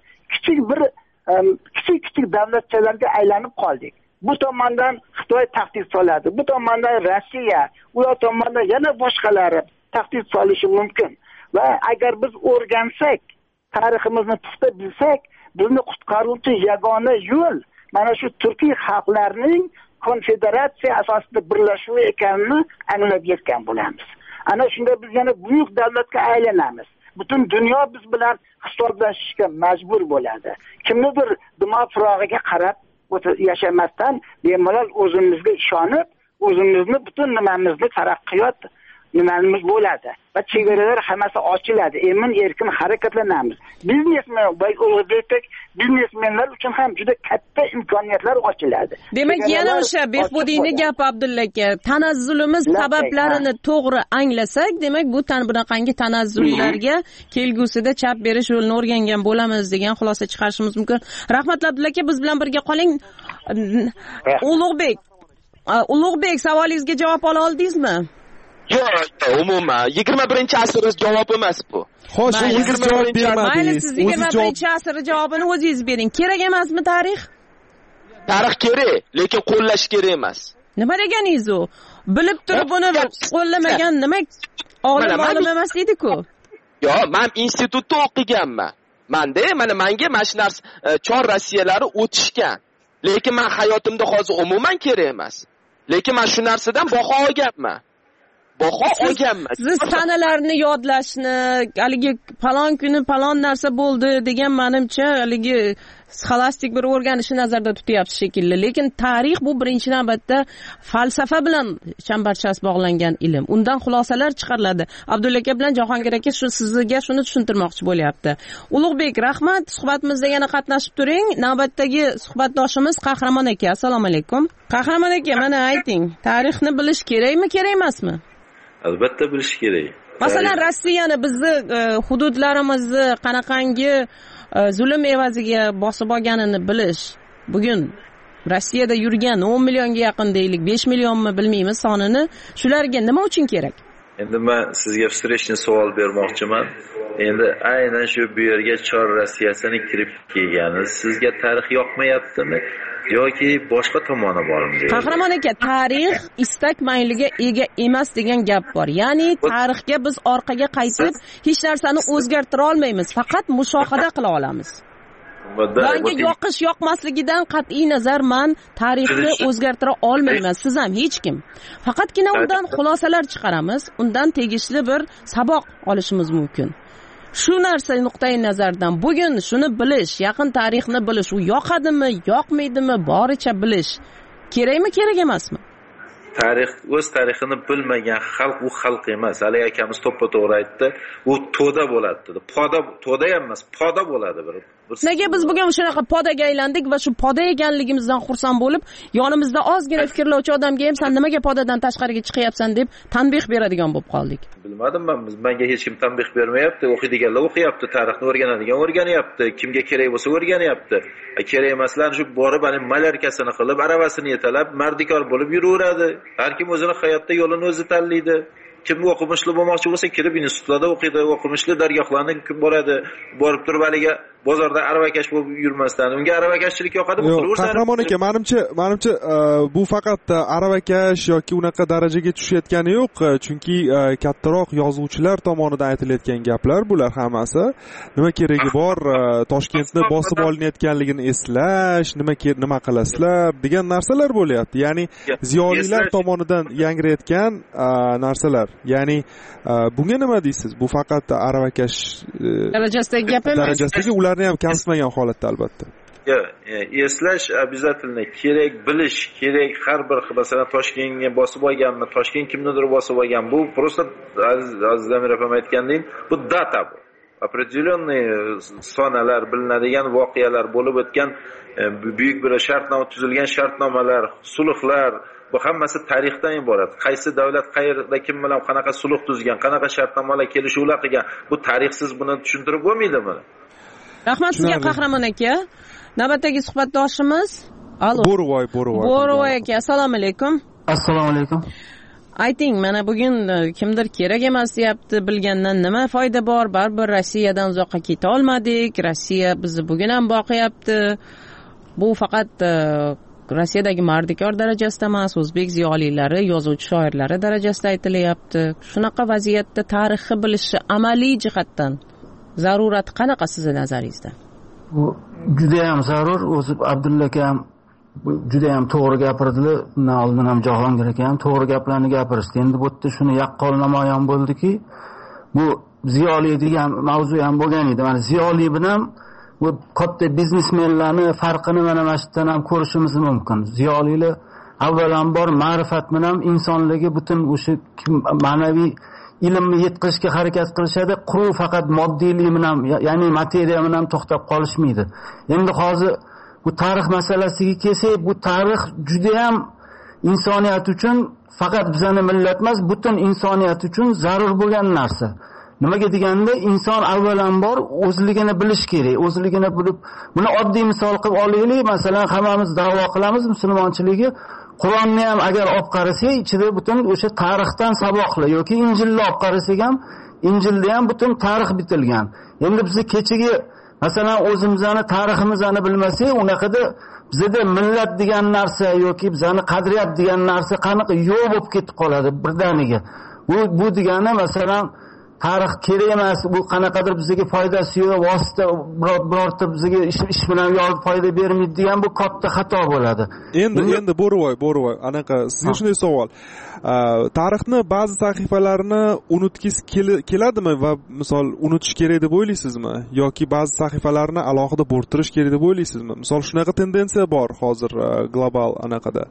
kichik davlatchalarga aylanib qoldik. Bu tomondan Xitoy tahdid soladi, bu tomondan Rossiya, u tomondan yana boshqalari tahdid solishi mumkin. Va agar biz o'rgansak, tariximizni puxta bilsak, bizni qutqaruvchi yagona yo'l mana shu turkiy xalqlarning konfederatsiya asosida birlashuvi ekanini anglab yetgan bo'lamiz. Ana shunda biz yana buyuk davlatga aylanamiz. Butun dunyo biz bilan hisoblashishga majbur bo'ladi. Kimnidir dimo firog'iga qarab yashamasdan bemalol o'zimizga ishonib, o'zimizni butun nimamizni taraqqiyot nimamiz bo'ladi va chegaralar hammasi ochiladi. Emin erkin harakatlanamiz. Biznesmen va Ulug'bek biznesmenlar uchun ham juda katta imkoniyatlar ochiladi. Demak, yana o'sha Behbudiyning gapi Abdulla aka, tanazzulimiz sabablarini to'g'ri anglasak, demak bu bunaqangi tanazzullarga kelgusida chap berish yo'lini o'rgangan bo'lamiz degan xulosa chiqarishimiz mumkin. Rahmat Abdulla aka, biz bilan birga qoling. Ulug'bek, savolingizga javob ola oldingizmi? Yo'q, umuman 21-asr javob emas bu. Xo'sh, siz javob bermadingiz. Mayli, siz 21-asr javobini o'zingiz bering. Kerak emasmi tarix? Tarix kerak, lekin qo'llash kerak emas. Nima deganingiz u? Bilib turib buni qo'llamagan nima olim emas deydi-ku. Yo'q, men institutda o'qiganman. Manda mana shu narsa chor Rossiyalari o'tishgan. Lekin men hayotimda hozir umuman kerak emas. Lekin men shu narsadan baho olganman. Siz sanalarni yodlashni, haligi falon kuni falon narsa bo'ldi degan menimcha haligi sxolastik bir o'rganishni nazarda tutyapsiz shekilli. Lekin tarix bu birinchi navbatda falsafa bilan chambarchas bog'langan ilm. Undan xulosalar chiqariladi. Abdulla aka bilan Jahongir aka sizga shuni tushuntirmoqchi bo'lyapti. Ulug'bek, rahmat. Suhbatimizda yana qatnashib turing. Navbatdagi suhbatdoshimiz Qahramon aka. Assalomu alaykum. Qahramon aka, mana ayting. Tarixni bilish kerakmi, kerak emasmi? Albatta bilish kerak. Masalan, Rossiyani bizni hududlarimizni qanaqangi zulm evaziga bosib olganini bilish. Bugun Rossiyada yurgan 10 millionga yaqin deylik, 5 millionmi bilmaymiz sonini. Shularga nima uchun kerak? Endi men sizga встречный savol bermoqchiman. Endi aynan shu bu yerga chor Rossiyasini kirib kelgani sizga tarix yoqmayaptimi yoki boshqa tomoni bormi? Qahramon aka, tarix istak mayliga ega emas degan gap bor. Ya'ni tarixga biz orqaga qaytib hech narsani o'zgartira olmaymiz, faqat mushohada qila olamiz. Menga yoqish yoqmasligidan qat'iy nazar men tarixni o'zgartira olmayman, siz ham hech kim. Faqatgina undan xulosalar chiqaramiz, undan tegishli bir saboq olishimiz mumkin. Shu narsa nuqtai nazardan bugun shuni bilish, yaqin tarixni bilish, u yoqadimi, yoqmaydimi, boricha bilish kerakmi, kerak emasmi? Tarix, o'z tarixini bilmagan xalq u xalq emas. Haligi akamiz to'ppa-to'g'ri aytdi. U to'da bo'ladi dedi. To'da ham emas, poda bo'ladi bir. Nega biz bugun shunaqa podaga aylandik va shu poda ekanligimizdan xursand bo'lib, yonimizda ozgina fikrlovchi odamga ham sen nimaga podadan tashqariga chiqyapsan deb tanbeh beradigan bo'lib qoldik. Bilmadim men, menga hech kim tanbeh bermayapti. O'qiydiganlar o'qiyapti, tarixni o'rganadigan o'rganyapti, kimga kerak bo'lsa o'rganyapti. Kerak emaslar shu borib ana malarkasini qilib, aravasini yetalab, mardikor bo'lib yuraveradi. Har kim o'zining hayotda yo'lini o'zi tanlaydi. Kim o'qimishli bo'lmoqchi bo'lsa, kirib institutlarda o'qiydi, o'qimishli dargohlarga kim boradi, borib turib haliga bozorda aravakash bo'lib yurmasdan, unga aravakashchilik yoqadimi? Qahramon aka, menimcha bu faqat aravakash yoki unaqa darajaga tushayotgani yo'q, chunki kattaroq yozuvchilar tomonidan aytilayotgan gaplar bular hammasi. Nima keragi bor, Toshkentni bosib olinayotganligini eslash, nima qilasizlar degan narsalar bo'lyapti. Ya'ni ziyolilar tomonidan yangrayotgan narsalar. Ya'ni bunga nima deysiz? Bu faqat aravakash darajasidagi gap emas. Darajasidagi ularni ham kamsitmagan holatda albatta. Eslash обязательно kerak, bilish kerak. Har bir masalan Toshkentga bosib olganmi, Toshkent kimnidir bosib olgan. Bu просто Aziz Amirov ham aytgandek, bu data bu. Определенный sonalar bilinadigan voqealar bo'lib o'tgan, buyuk bir shartnoma tuzilgan shartnomalar, sulhlar, bu hammasi tarixdan iborat. Qaysi davlat qayerda kim bilan qanaqa sulh tuzgan, qanaqa shartnomalar kelishuvlar qilgan, bu tarixsiz buni tushuntirib bo'lmaydimi? Rahmat sizga Qahramon aka. Navbatdagi suhbatdoshimiz Bo'rivoy aka. Assalomu alaykum. Assalomu alaykum. Ayting, mana bugun kimdir kerak emas deyapti, bilgandan nima foyda bor? Baribir Rossiyadan uzoqqa keta olmadik. Rossiya bizni bugun ham boqyapti. Bu faqat Rossiyadagi mardikor darajasida emas, o'zbek ziyolilari, yozuvchi shoirlari darajasida aytilyapti. Shunaqa vaziyatda tarixni bilishi amaliy jihatdan zarurati qanaqa sizning nazaringizda? bu juda ham zarur. O'zi Abdulla aka ham juda ham to'g'ri gapirdilar. Undan oldin ham Jahongir aka ham to'g'ri gaplarni gapirishdi. Endi bu yerda shuni yaqqol namoyon bo'ldiki, bu ziyoli degan mavzu ham bo'lgan edi. Mana ziyoli bilan bu katta biznesmenlarni farqini mana shu yerdan ham ko'rishimiz mumkin. Ziyolilar avvalambor ma'rifat bilan insonligi butun o'sha ma'naviy ilmni yetkazishga harakat qilishadi. Quruq faqat moddiylik bilan, ya'ni materiya bilan to'xtab qolishmaydi. Endi hozir bu tarix masalasiga kelsak, bu tarix juda ham insoniyat uchun, faqat bizning millat emas, butun insoniyat uchun zarur bo'lgan narsa. Nimaga deganda, inson avvalambor o'zligini bilish kerak. O'zligini bilib, buni oddiy misol qilib olaylik. Masalan, hammamiz da'vo qilamiz musulmonchiligi. Qur'onni ham agar olib qarasak, ichida butun o'sha tarixdan saboqlar yoki Injilni olib qarasak ham, Injilda ham butun tarix bitilgan. Endi biz kechagi masalan o'zimizni tariximizni bilmasak, unaqada bizda millat degan narsa yoki bizning qadriyat degan narsa qanaqa yo'q bo'lib ketib qoladi birdaniga. Bu degani masalan tarix kerak emas, bu qanaqadir bizga foydasi yo'q, vosita birorta bizga ish bilan yorib foyda bermaydi degan bu katta xato bo'ladi. Endi Bo'rivoy, anaqa sizga shunday savol. Tarixni ba'zi sahifalarini unutgis keladimi va misol unutish kerak deb o'ylaysizmi yoki ba'zi sahifalarni alohida bo'rttirish kerak deb o'ylaysizmi? Misol shunaqa tendensiya bor hozir global anaqada.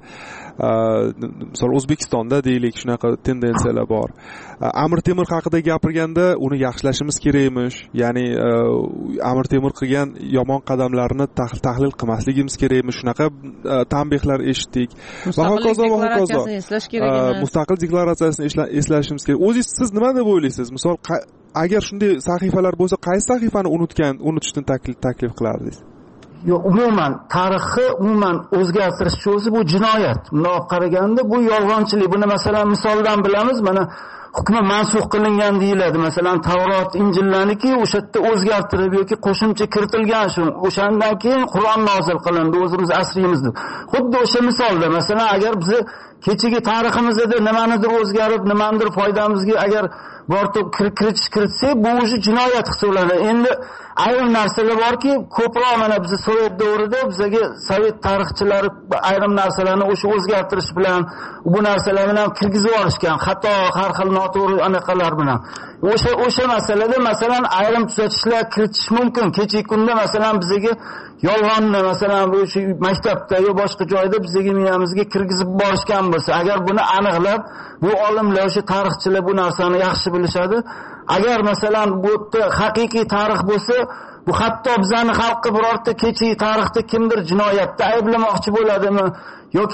Misol O'zbekistonda deylik shunaqa tendensiyalar bor. Amir Temur haqida gapirganda uni yaxshilashimiz kerakmish. Ya'ni Amir Temur qilgan yomon qadamlarni tahlil qilmasligimiz kerakmish. Shunaqa tanbehlar eshitdik. Va hokazo. Mustaqil deklaratsiyasini eslashimiz kerak. O'zingiz siz nima deb o'ylaysiz? Misol agar shunday sahifalar bo'lsa, qaysi sahifani unutishni taklif qilardingiz? Yo'q, umuman tarixni o'zgartirish o'zi bu jinoyat. Bunday olib qaraganda bu yolg'onchilik. Buni masalan misoldan bilamiz. Mana hukmi mansux qilingan deyiladi. Masalan Tavrot, Injillarniki o'sha yerda o'zgartirib yoki qo'shimcha kiritilgan shu. O'shandan keyin Qur'on nozil qilindi o'zimiz asriyimizda. Xuddi o'sha misolda masalan agar biz kechagi tariximizda nimanidir o'zgarib, nimanidir foydamizga agar bortib kiritsak, bu o'sha jinoyat hisoblanadi. Endi ayrim narsalar borki, ko'proq mana biz Sovet davrida bizga Sovet tarixchilari ayrim narsalarni o'sha o'zgartirish bilan, bu narsalar bilan kirgizib olishgan, xato, har xil noto'g'ri anaqalar bilan. O'sha masalada masalan ayrim tuzatishlar kiritish mumkin. Kechagi kunda masalan bizga yolg'onni masalan bu shu maktabda yo boshqa joyda bizga miyamizga kirgizib borishgan bo'lsa, agar buni aniqlab, bu olimlar, o'sha tarixchilar bu narsani yaxshi bilishadi. Agar masalan bu haqiqiy tarix bo'lsa, bu hatto bizning xalqqa birorta kechagi tarixda kimdir jinoyatda ayblamoqchi bo'ladimi yoki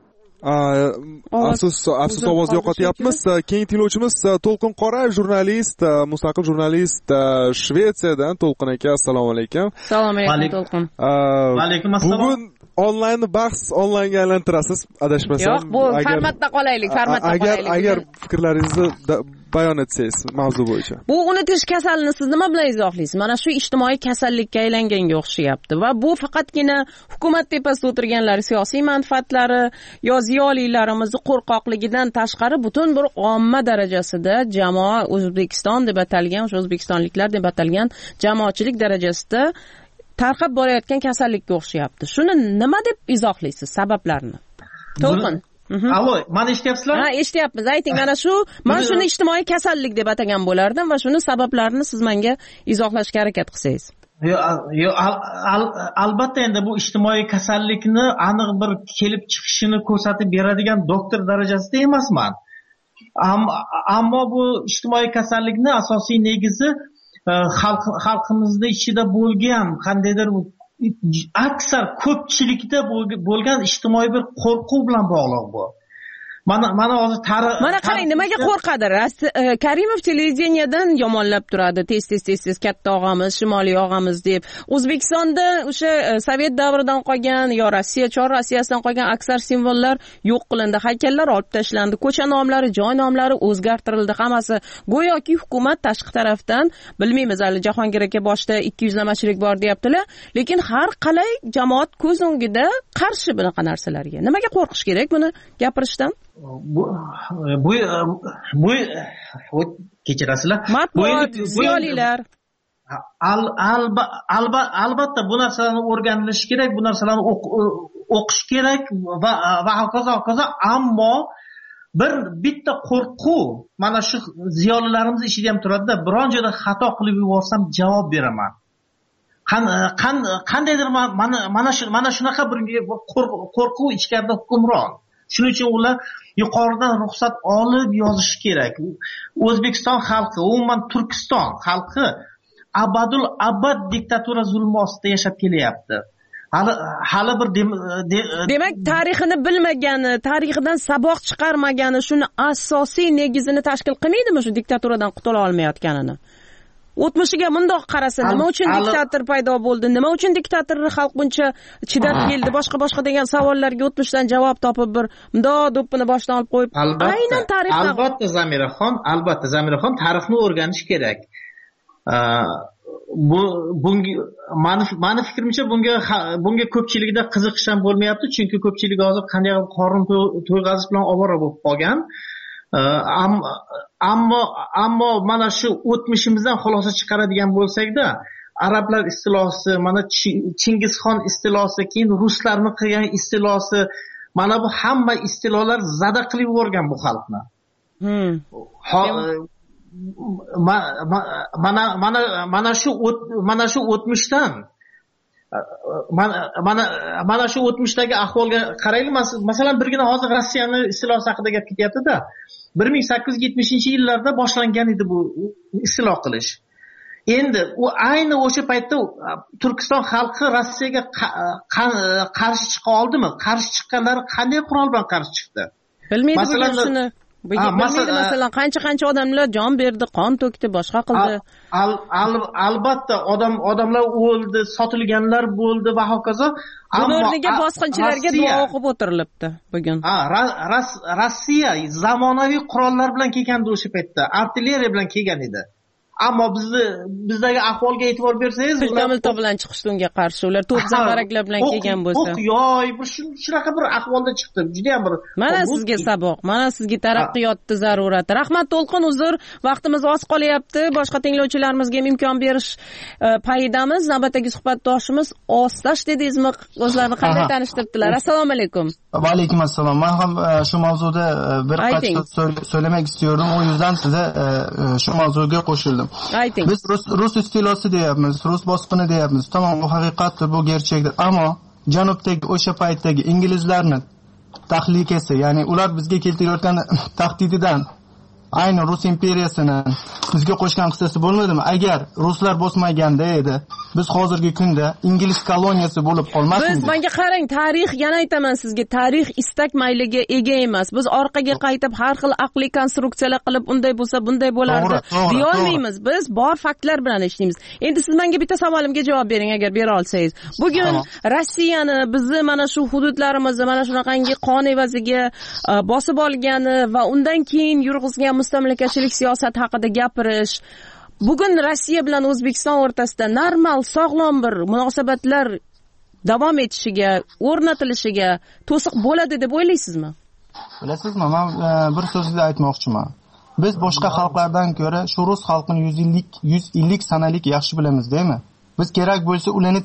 afsus ovoz yo'qotyapmiz. Keyingi tinglovchimiz To'lqin Qora, jurnalist, mustaqil jurnalist Shvetsiyadan. To'lqin aka, assalomu alaykum. Assalomu alaykum To'lqin. Va alaykum assalom. Bugun onlayn bahs, onlaynga aylantirasiz, adashmasam. Yo'q, bu formatda qolaylik. Agar fikrlaringizni bayon etsangiz mavzu bo'yicha. Bu unutish kasalini siz nima bilan izohlaysiz? Mana shu ijtimoiy kasallikka aylanganga o'xshayapti va bu faqatgina hukumat tepasida o'tirganlar siyosiy manfaatlari yo ziyolilarimizni qo'rqoqligidan tashqari butun bir omma darajasida jamoa O'zbekiston deb atalgan, o'sha o'zbekistonliklar deb atalgan jamoatchilik darajasida tarqab borayotgan kasallikka o'xshayapti. Shuni nima deb izohlaysiz sabablarini? To'lqin. Allo, meni eshityapsizlar? Ha, eshityapmiz. Ayting, mana shu, men shuni ijtimoiy kasallik deb atagan bo'lardim va shuni sabablarini siz menga izohlashga harakat qilsangiz. Albatta endi bu ijtimoiy kasallikni aniq bir kelib chiqishini ko'rsatib beradigan doktor darajasida emasman. Ammo bu ijtimoiy kasallikni asosiy negizi xalqimizda ichida bo'lgan qandaydir aksar ko'pchilikda bo'lgan ijtimoiy bir qo'rquv bilan bog'liq bu. Mana hozir mana qarang, nimaga qo'rqadi? Karimov televideniyadan yomonlab turadi. Tez katta og'amiz, shimoliy og'amiz deb. O'zbekistonda o'sha Sovet davridan qolgan yo Rossiya, Chor Rossiyasidan qolgan aksar simvollar yo'q qilindi, haykallar olib tashlandi, ko'cha nomlari, joy nomlari o'zgartirildi, hammasi. Go'yoki hukumat tashqi tarafdan, bilmaymiz, hali Jahongir aka boshda 200 namachilik bor deyaptilar, lekin har qalay jamoat ko'z o'ngida qarshi bunaqa narsalarga. Nimaga qo'rqish kerak buni gapirishdan? Bu kechirasizlar. Matbuot, ziyolilar. albatta bu narsalarni o'rganilishi kerak, bu narsalarni o'qish kerak va hokazo. Ammo bitta qo'rquv mana shu ziyolilarimiz ichida ham turadi-da, biron joyda xato qilib yuborsam javob beraman. Qandaydir mana shunaqa bir qo'rquv ichkarida hukmron. Shuning uchun ular yuqoridan ruxsat olib yozishi kerak. O'zbekiston xalqi, umuman Turkiston xalqi abadul abad diktatura zulmi ostida yashab kelyapti. Hali bir demak, tarixini bilmagani, tarixidan saboq chiqarmagani shuni asosiy negizini tashkil qilmaydimi shu diktaturadan qutula olmayotganini? O'tmishiga mundoq qarasa, nima uchun diktator paydo bo'ldi? Nima uchun diktatorni xalq buncha chidab keldi? Boshqa degan savollarga o'tmishdan javob topib bir mundoq do'ppini boshdan olib qo'yib, aynan tarixdan albatta Zamiraxon tarixni o'rganish kerak. Mani fikrimcha bunga ko'pchilikda qiziqish ham bo'lmayapti, chunki ko'pchilik hozir qanday qorin to'yg'azish bilan ovora bo'lib qolgan. Ammo mana shu o'tmishimizdan xulosa chiqaradigan bo'lsak-da, arablar istilosi, mana Chingizxon istilosi, keyin ruslarni qilgan istilosi, mana bu hamma istilolar zada qilib yuborgan bu xalqni. Mana shu o'tmishdan mana shu o'tmishdagi ahvolga qaraylik. Masalan, birgina hozir Rossiyani istilosi haqida gap ketyapti-da. 1870-yillarda boshlangan edi bu istilo qilish. Endi u ayni o'sha paytda Turkiston xalqi Rossiyaga qarshi chiqa oldimi? Qarshi chiqqanlari qanday qurol bilan qarshi chiqdi? Bilmaydi shuni. Masalan, qancha odamlar jon berdi, qon to'kdi, boshqa qildi. Albatta odamlar o'ldi, sotilganlar bo'ldi va hokazo. Ammo o'rniga bosqinchilarga duo o'qib o'tirilibdi bugun. Rossiya zamonaviy qurollar bilan kelgandi o'sha paytda, artilleriya bilan kelgan edi. Ammo bizdagi ahvolga e'tibor bersangiz, milto bilan chiqishdi unga qarshi. Ular to'p zafaraklar bilan kelgan bo'lsa. Yo'q, shunaqa bir ahvolda chiqdi. Juda ham bir. Mana sizga saboq, mana sizga taraqqiyotni zarurati. Rahmat To'lqin, uzr, vaqtimiz oz qolyapti. Boshqa tinglovchilarimizga imkon berish payidamiz. Navbatdagi suhbatdoshimiz Ostash dedingizmi? O'zlarini qanday tanishtirdilar? Assalomu alaykum. Va alaykum assalom. Men ham shu mavzuda bir qancha söylemek istiyorum. O yüzden size şu mavzuga qo'shildim. Ayting. Biz Rus istilosi deyapmiz, Rus bosqini deyapmiz. Tamam, bu haqiqatdir, bu gerçekdir. Ammo janubdagi o'sha paytdagi inglizlarni tahlikasi, ya'ni ular bizga keltirayotgan tahdididan ayni Rus imperiyasini bizga qo'shgan qissasi bo'lmadimi? Agar ruslar bosmaganda edi, biz hozirgi kunda ingliz koloniyasi bo'lib qolmasdik. Biz menga qarang, tarix, yana aytaman sizga, tarix istak mayliga ega emas. Biz orqaga qaytib har xil aqliy konstruksiyalar qilib unday bo'lsa, bunday bo'lardi deya olmaymiz. Biz bor faktlar bilan ishlaymiz. Endi siz menga bitta savolimga javob bering, agar bera olsangiz. Bugun Rossiyani bizni mana shu hududlarimizni mana shunaqangi qon evaziga bosib olgani va undan keyin yurg'izgan mustamlakachilik siyosati haqida gapirish, bugun Rossiya bilan O'zbekiston o'rtasida normal, sog'lom bir munosabatlar davom etishiga, o'rnatilishiga to'siq bo'ladi deb o'ylaysizmi? Bilasizmi, men bir so'zda aytmoqchiman. Biz boshqa xalqlardan ko'ra shu rus xalqini 100 yillik sanalik yaxshi bilamiz, deymi? Biz kerak bo'lsa ularning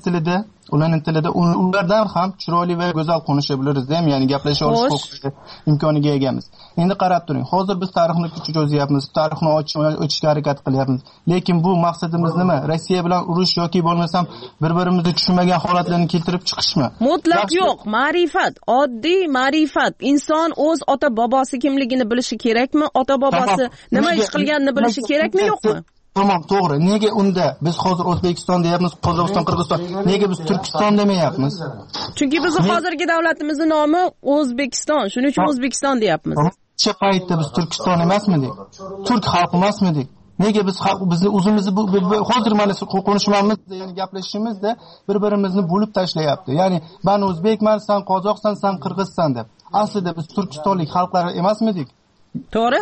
tilida ulardan ham chiroyli va go'zal konuşa biliriz, deymi? Ya'ni gaplasha olish imkoniga egamiz. Endi qarab turing. Hozir biz tarixni cho'zyapmiz, tarixni ochishga harakat qilyapmiz. Lekin bu maqsadimiz nima? Rossiya bilan urush yoki bo'lmasam bir-birimizni tushunmagan holatlarni keltirib chiqishmi? Mutlaq yo'q, ma'rifat, oddiy ma'rifat. Inson o'z ota-bobosi kimligini bilishi kerakmi? Ota-bobosi nima ish qilganini bilishi kerakmi, yo'qmi? Tamam, to'g'ri. Nega unda biz hozir O'zbekiston deyapmiz, Qozog'iston, Qirg'iziston, nega biz Turkiston demayapmiz? Chunki bizning hozirgi davlatimizning nomi O'zbekiston, shuning uchun O'zbekiston deyapmiz. O'sha paytda biz Turkiston emasmidik? Turk xalq emasmidik? Nega bizni o'zimizni hozir mana konuşmamız, ya'ni gaplashishimizda bir-birimizni bo'lib tashlayapti. Ya'ni men o'zbekman, sen qozoqsan, sen qirg'izsan deb. Aslida biz turkistonlik xalqlar emasmidik? To'g'ri?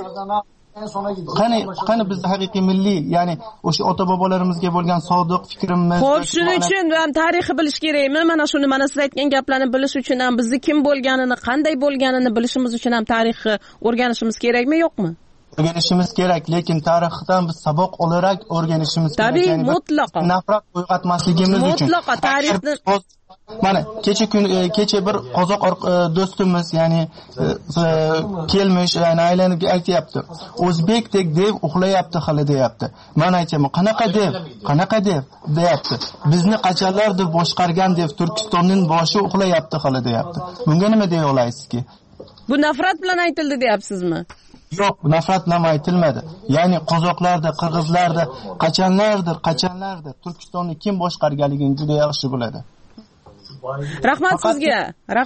Qani bizning haqiqiy milliy, ya'ni o'sha ota-bobolarimizga bo'lgan sodiq fikrimiz. Xo'p, shuning uchun ham tarixni bilish kerakmi? Mana shuni, mana siz aytgan gaplarni bilish uchun ham, bizni kim bo'lganini, qanday bo'lganini bilishimiz uchun ham tarixni o'rganishimiz kerakmi, yo'qmi? o'rganishimiz kerak, lekin tarixdan biz saboq olarak o'rganishimiz kerak. Tabiiy, mutlaqo. Nafrat uyg'otmasligimiz uchun. Mutlaqo tarixni mana kecha bir qozoq do'stimiz, ya'ni kelmish, ya'ni aylanib aytayapti. O'zbekdek dev uxlayapti hali deyapti. Men aytaman, qanaqa dev deyapti. Bizni qachonlardir boshqargan dev Turkistonning boshi uxlayapti hali deyapti. Bunga nima deya olasizki? Bu nafrat bilan aytildi deyapsizmi? Yo'q, nafrat bilan aytilmadi. Ya'ni qozoqlarda, qirg'izlarda qachonlardir Turkistonni kim boshqarganligini juda yaxshi biladi. Rahmat sizga.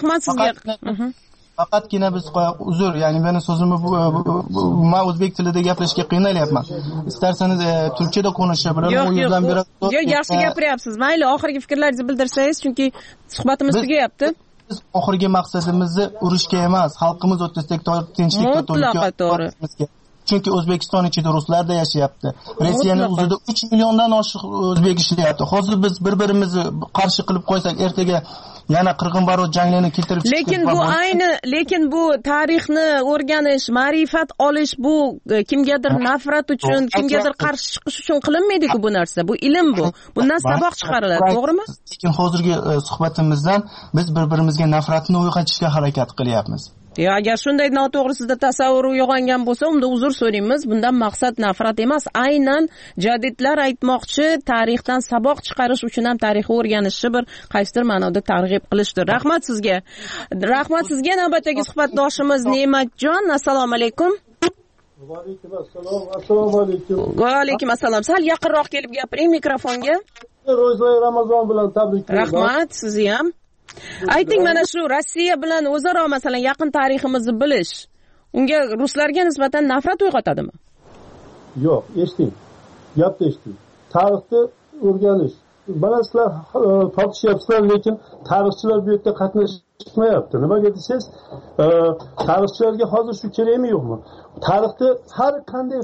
Faqatgina biz uzr, ya'ni meni so'zimni men o'zbek tilida gaplashishga qiynalyapman. Istarsangiz turkchada konuşabilirim. Yo'q, yaxshi gapiryapsiz. Mayli, oxirgi fikrlaringizni bildirsangiz, chunki suhbatimiz tugayapti. Biz oxirgi maqsadimizni urushga emas, xalqimiz o'rtasidagi tinchlikka to'g'ri. Chunki O'zbekiston ichida ruslar da yashayapti. Rossiyaning o'zida 3 milliondan oshiq o'zbek ishlayapti. Hozir biz bir-birimizni qarshi qilib qo'ysak, ertaga yana qirg'inbarot janglarni keltirib chiqib lekin bu tarixni o'rganish, ma'rifat olish, bu kimgadir nafrat uchun, kimgadir qarshi chiqish uchun qilinmaydi-ku bu narsa. Bu ilm bu. Bundan saboq chiqariladi, to'g'rimi? Lekin hozirgi suhbatimizdan biz bir-birimizga nafratni uyg'otishga harakat qilyapmiz. Agar shunday noto'g'ri sizda tasavvur uyg'ongan bo'lsa, unda uzr so'raymiz. Bundan maqsad nafrat emas, aynan jadidlar aytmoqchi, tarixdan saboq chiqarish uchun ham tarixni o'rganishni bir qaysidir ma'noda targ'ib qilishdir. Rahmat sizga. Navbatdagi suhbatdoshimiz Ne'matjon, assalomu alaykum. Assalomu alaykum. Va alaykum assalom. Sal yaqinroq kelib gapiring mikrofonga. Ro'za Ramazon bilan tabriklayman. Rahmat, sizni ham. Ayting, mana shu Rossiya bilan o'zaro masalan yaqin tariximizni bilish unga ruslarga nisbatan nafrat uyg'otadimi? Yo'q, eshiting. Gapni eshiting. Tarixni o'rganish. Mana sizlar tortishyapsizlar, lekin tarixchilar bu yerda qatnashmayapti. Nimaga desangiz, tarixchilarga hozir shu kerakmi yo'qmi? Tarixda har qanday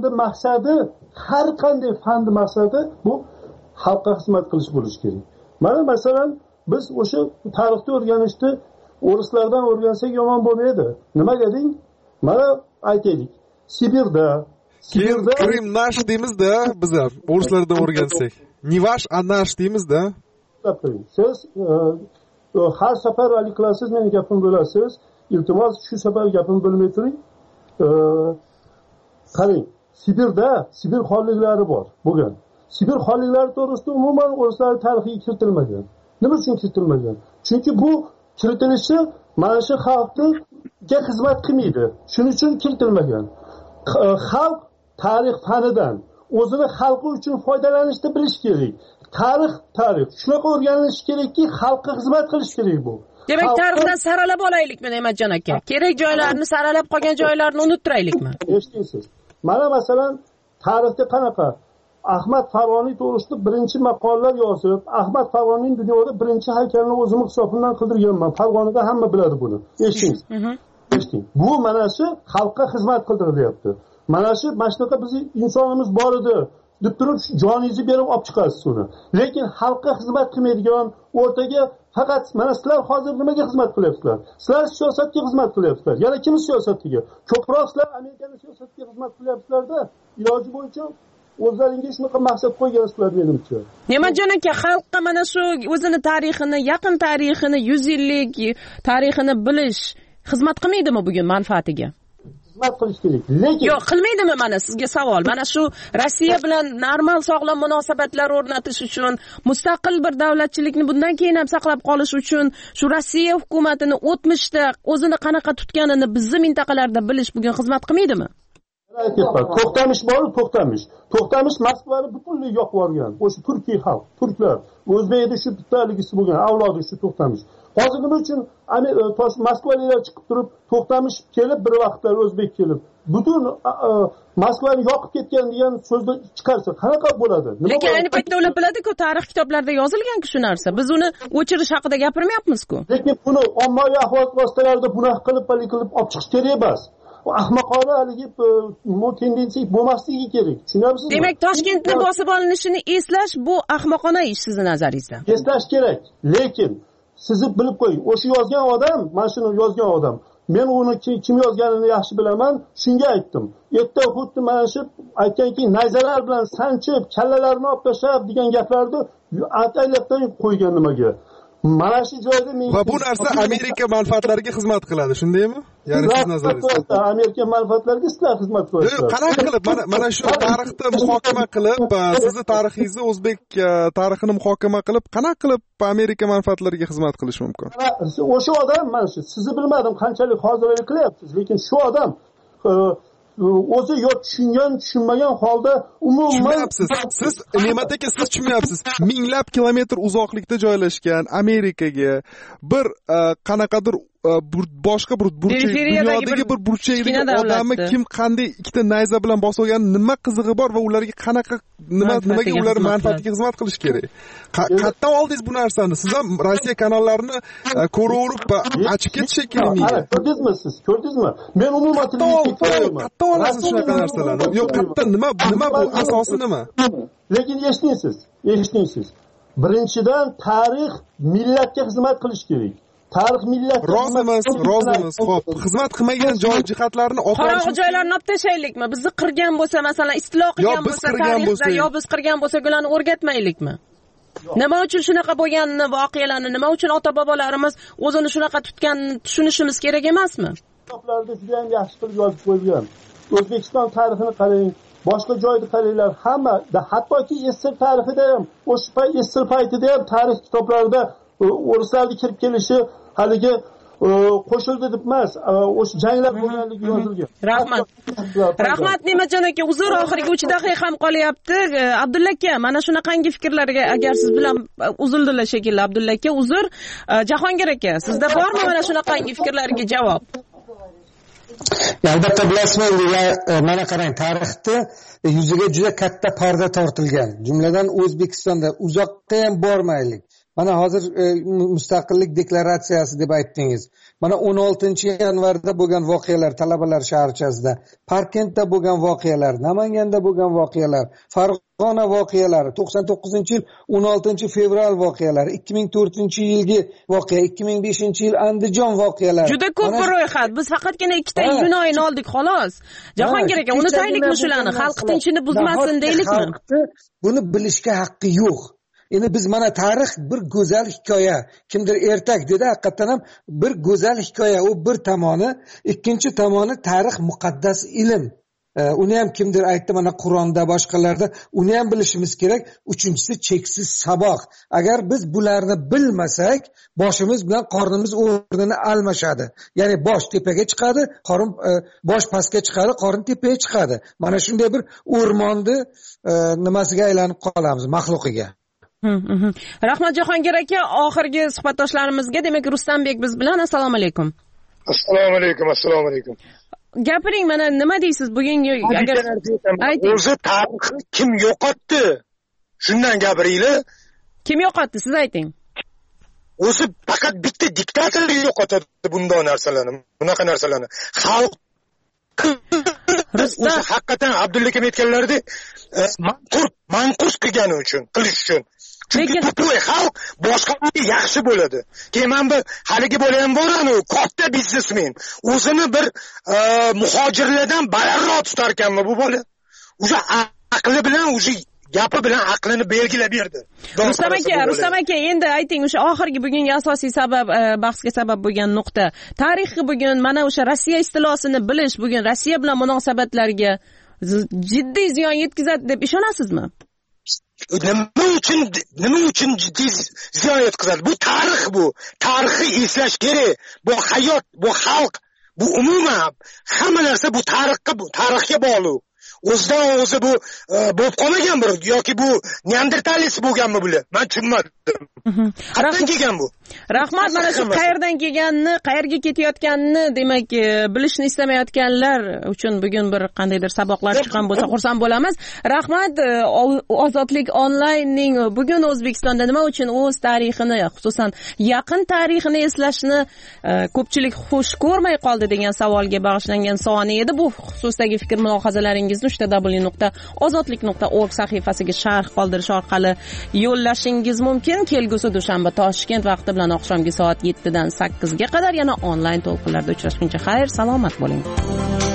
maqsadi bu xalqqa xizmat qilish bo'lishi kerak. Mana masalan biz o'sha tarixni o'rganishni o'rislardan o'rgansak yomon bo'lmaydi. Nimaga deng? Mana aytaylik. Sibirda Krim nash deymizda, biz ham o'rislardan o'rgansak. Не ваш, а наш deymizda. Siz har safar alik qilasiz, meni gapim bo'lasiz. Iltimos shu safar gapim bo'lmay turing. Qarang, Sibir xonliklari bor bo'lgan. Sibir xonliklari to'g'risida umuman o'rislar tarixiga kiritilmagan. Nima uchun kiritilmagan? Chunki bu kiritilishi mana shu xalqqa xizmat qilmaydi. Shuning uchun kiritilmagan. Xalq tarix fanidan o'zini xalqi uchun foydalanishni bilish kerak. Tarix shunaqa o'rganilishi kerakki, xalqqa xizmat qilish kerak bu. Demak, tarixdan saralab olaylikmi, Ne'matjon aka? Kerak joylarni saralab, qolgan joylarni unuttiraylikmi? Eshitingsiz. Mana masalan, tarixda qanaqa Ahmad Farg'oniy to'g'risida birinchi maqolalar yozib, Ahmad Farg'oniyning dunyoda birinchi haykalini o'zim hisobimdan qildirganman. Farg'onida hamma biladi buni. Eshiting. Bu mana shu xalqqa xizmat qildirilyapti. Mana shunaqa bizning insonimiz bor edi deb turib joningizni berib olib chiqasiz uni. Lekin xalqqa xizmat qilmaydigan, o'rtaga faqat mana sizlar hozir nimaga xizmat qilyapsizlar? Sizlar siyosatga xizmat qilyapsizlar. Yana kim siyosatiga? Ko'proq sizlar Amerikaning siyosatiga xizmat qilyapsizlar-da. Iloji bo'yicha o'zlaringiz shunaqa maqsad qo'ygansizlar menimcha. Ne'matjon aka, xalqqa mana shu o'zini tarixini, yaqin tarixini, 100 yillik tarixini bilish xizmat qilmaydimi bugun manfaatiga? Xizmat qilish kerak. Lekin yo'q, qilmaydimi? Mana sizga savol. Mana shu Rossiya bilan normal sog'lom munosabatlar o'rnatish uchun, mustaqil bir davlatchilikni bundan keyin ham saqlab qolish uchun shu Rossiya hukumatini o'tmishda o'zini qanaqa tutganini bizning mintaqalarda bilish bugun xizmat qilmaydimi? To'xtamish bor-ku, To'xtamish Moskvani butunlay yoqib yuborgan. O'sha turkiy xalq, turklar, o'zbekda shu bittaligisi bo'lgan, avlodi shu To'xtamish. Hozir nima uchun Moskvaliklar chiqib turib, To'xtamish kelib bir vaqtlar o'zbek kelib, butun Moskvani yoqib ketgan degan so'zni chiqarsa, qanaqa bo'ladi? Lekin ayni paytda ular biladi-ku, tarix kitoblarida yozilgan-ku shu narsa. Biz uni o'chirish haqida gapirmayapmiz-ku. Lekin buni ommaviy axborot vositalarida bunaqa qilib olib chiqish kerak emas. Ahmoqona haligi tendensiya bo'lmasligi kerak. Tushunamsizmi? Demak, Toshkentni bosib olinishini eslash bu ahmoqona ish sizning nazaringizda. Eslash kerak, lekin sizni bilib qo'ying. O'sha yozgan odam, mana shuni yozgan odam men uni kim yozganini yaxshi bilaman, shunga aytdim. Erta xuddi mana shu aytganki, nayzalar bilan sanchib, kallalarni olib tashlab degan gaplarni ataylabdan qo'ygan nimaga. Mana shu joyda men va bu narsa Amerika manfaatlariga xizmat qiladi, shundaymi? Ya'ni siz nazaringizda Amerika manfaatlariga xizmat qiladi. Qanaqa qilib mana shu tarixni muhokama qilib, sizni tarixingizni o'zbek tarixini muhokama qilib, qanaqa qilib Amerika manfaatlariga xizmat qilish mumkin? O'sha odam, mana shu sizni bilmadim qanchalik hozirlik qilyapsiz, lekin shu odam o'zi yo tushunmagan holda umuman siz Ne'mat aka, siz tushunmayapsiz. Minglab kilometr uzoqlikda joylashgan Amerikaga bir qanaqadir boshqa bir burchak, dunyodagi bir burchakdagi odamni kim qanday ikkita nayza bilan bosib olgani nima qizig'i bor va ularga qanaqa nimaga ular manfaatiga xizmat qilish kerak? Qayerdan oldingiz bu narsani? Siz ham Rossiya kanallarni ko'raverib ochib ketish kerak. Ko'rdingizmi siz? Ko'rdingizmi? Men umuman qayerdan olasiz shunaqa narsalarni? Yo'q, qayerdan nima bu asosi nima? Lekin eshitdingiz. Birinchidan tarix millatga xizmat qilish kerak. Tarix millat rozimiz. Xo'p, xizmat qilmagan jihatlarni qorong'i joylarni olib tashlaylikmi? Bizni qirgan bo'lsa, masalan, istilo qilgan bo'lsa, tarixda yo biz qirgan bo'lsak, ularni o'rgatmaylikmi? Nima uchun shunaqa bo'lganini, voqealarni, nima uchun ota-bobolarimiz o'zini shunaqa tutganini tushunishimiz kerak emasmi? Kitoblarda juda ham yaxshi qilib yozib qo'yilgan. O'zbekiston tarixini qarang, boshqa joyni qaranglar, hamma, hattoki Esir tarixida ham, o'sha Esir paytida ham tarix kitoblarida o'rislarning kirib kelishi haligi qo'shildi deb emas, o'sha janglar bo'lganligi yozilgan. Rahmat Ne'matjon aka, uzr, oxirgi 3 daqiqam qolyapti. Abdulla aka, mana shunaqangi fikrlarga agar siz bilan uzildilar shekilli, Abdulla aka, uzr. Jahongir aka, sizda bormi mana shunaqangi fikrlarga javob? Albatta bilasizmi, mana qarang, tarixda yuziga juda katta parda tortilgan. Jumladan O'zbekistonda uzoqqa ham bormaylik. Mana hozir mustaqillik deklaratsiyasi deb aytdingiz. Mana 16-yanvarda bo'lgan voqealar, talabalar shaharchasida, Parkentda bo'lgan voqealar, Namanganda bo'lgan voqealar, Farg'ona voqealari, 99-yil 16-fevral voqealari, 2004-yilgi voqea, 2005-yil Andijon voqealari. Juda ko'p bir ro'yxat. Biz faqatgina ikkita iyun oyini oldik xolos. Jahongir aka, unutaylikmi shularni? Xalq tinchini buzmasin deylikmi? Buni bilishga haqqi yo'q. Endi biz mana tarix bir go'zal hikoya. Kimdir ertak dedi, haqiqatan ham bir go'zal hikoya. U bir tomoni, ikkinchi tomoni tarix muqaddas ilm. Uni ham kimdir aytdi, mana Qur'onda, boshqalarda uni ham bilishimiz kerak. Uchinchisi cheksiz saboq. Agar biz bularni bilmasak, boshimiz bilan qornimiz o'rnini almashadi. Ya'ni bosh tepaga chiqadi, qorin bosh pastga chiqadi, qorin tepaga chiqadi. Mana shunday bir o'rmonni nimasiga aylanib qolamiz, maxluqiga. Rahmat Jahongir aka, oxirgi suhbatdoshlarimizga, demak Rustambek biz bilan. Assalomu alaykum. Assalomu alaykum. Gapiring, mana nima deysiz bugungi agar ayting. O'zi tarixni kim yo'qotdi? Shundan gapiringlar. Kim yo'qotdi, siz ayting. O'zi faqat bitta diktator yo'qotadi bunday narsalarni, bunaqa narsalarni. Xalq o'zi haqiqatan Abdulla aka aytganlaridek manqurs qilgani uchun, qilish uchun. Chunki to'y xalq boshqalarga yaxshi bo'ladi. Keyin men bir haligi bola ham bor-ku, katta biznesmen. O'zini bir muhojirlardan balandroq tutar ekanmi bu bola? O'sha aqli bilan, o'sha gapi bilan aqlini belgilab berdi. Rustam aka, endi ayting, o'sha oxirgi bugungi asosiy sabab, bahsga sabab bo'lgan nuqta. Tarixi bugun mana o'sha Rossiya istilosini bilish bugun Rossiya bilan munosabatlarga jiddiy ziyon yetkazadi deb ishonasizmi? Nima uchun jiddiy ziyon yetkazadi? Bu tarix, bu tarixni eslash kerak. Bu hayot, bu xalq, bu umuman hamma narsa bu tarixga bog'liq. O'zidan o'zi bu bo'lib qolmagan bir yoki bu neandertalist bo'lganmi bular? Men tushunmadim. Qayerdan kelgan bu? Rahmat, mana shu qayerdan kelganini, qayerga ketayotganini, demak, bilishni istamayotganlar uchun bugun bir qandaydir saboqlar chiqqan bo'lsa xursand bo'lamiz. Rahmat, Ozodlik onlaynning bugun O'zbekistonda nima uchun o'z tarixini, xususan yaqin tarixini eslashni ko'pchilik xush ko'rmay qoldi degan savolga bag'ishlangan soni edi. Bu xususdagi fikr mulohazalaringizni www.ozodlik.org sahifasiga sharh qoldirish orqali yo'llashingiz mumkin. Kelgusi dushanba Toshkent vaqti bilan oqshomgi soat 7 dan 8 ga qadar yana onlayn to'lqinlarda uchrashguncha xayr, salomat bo'ling.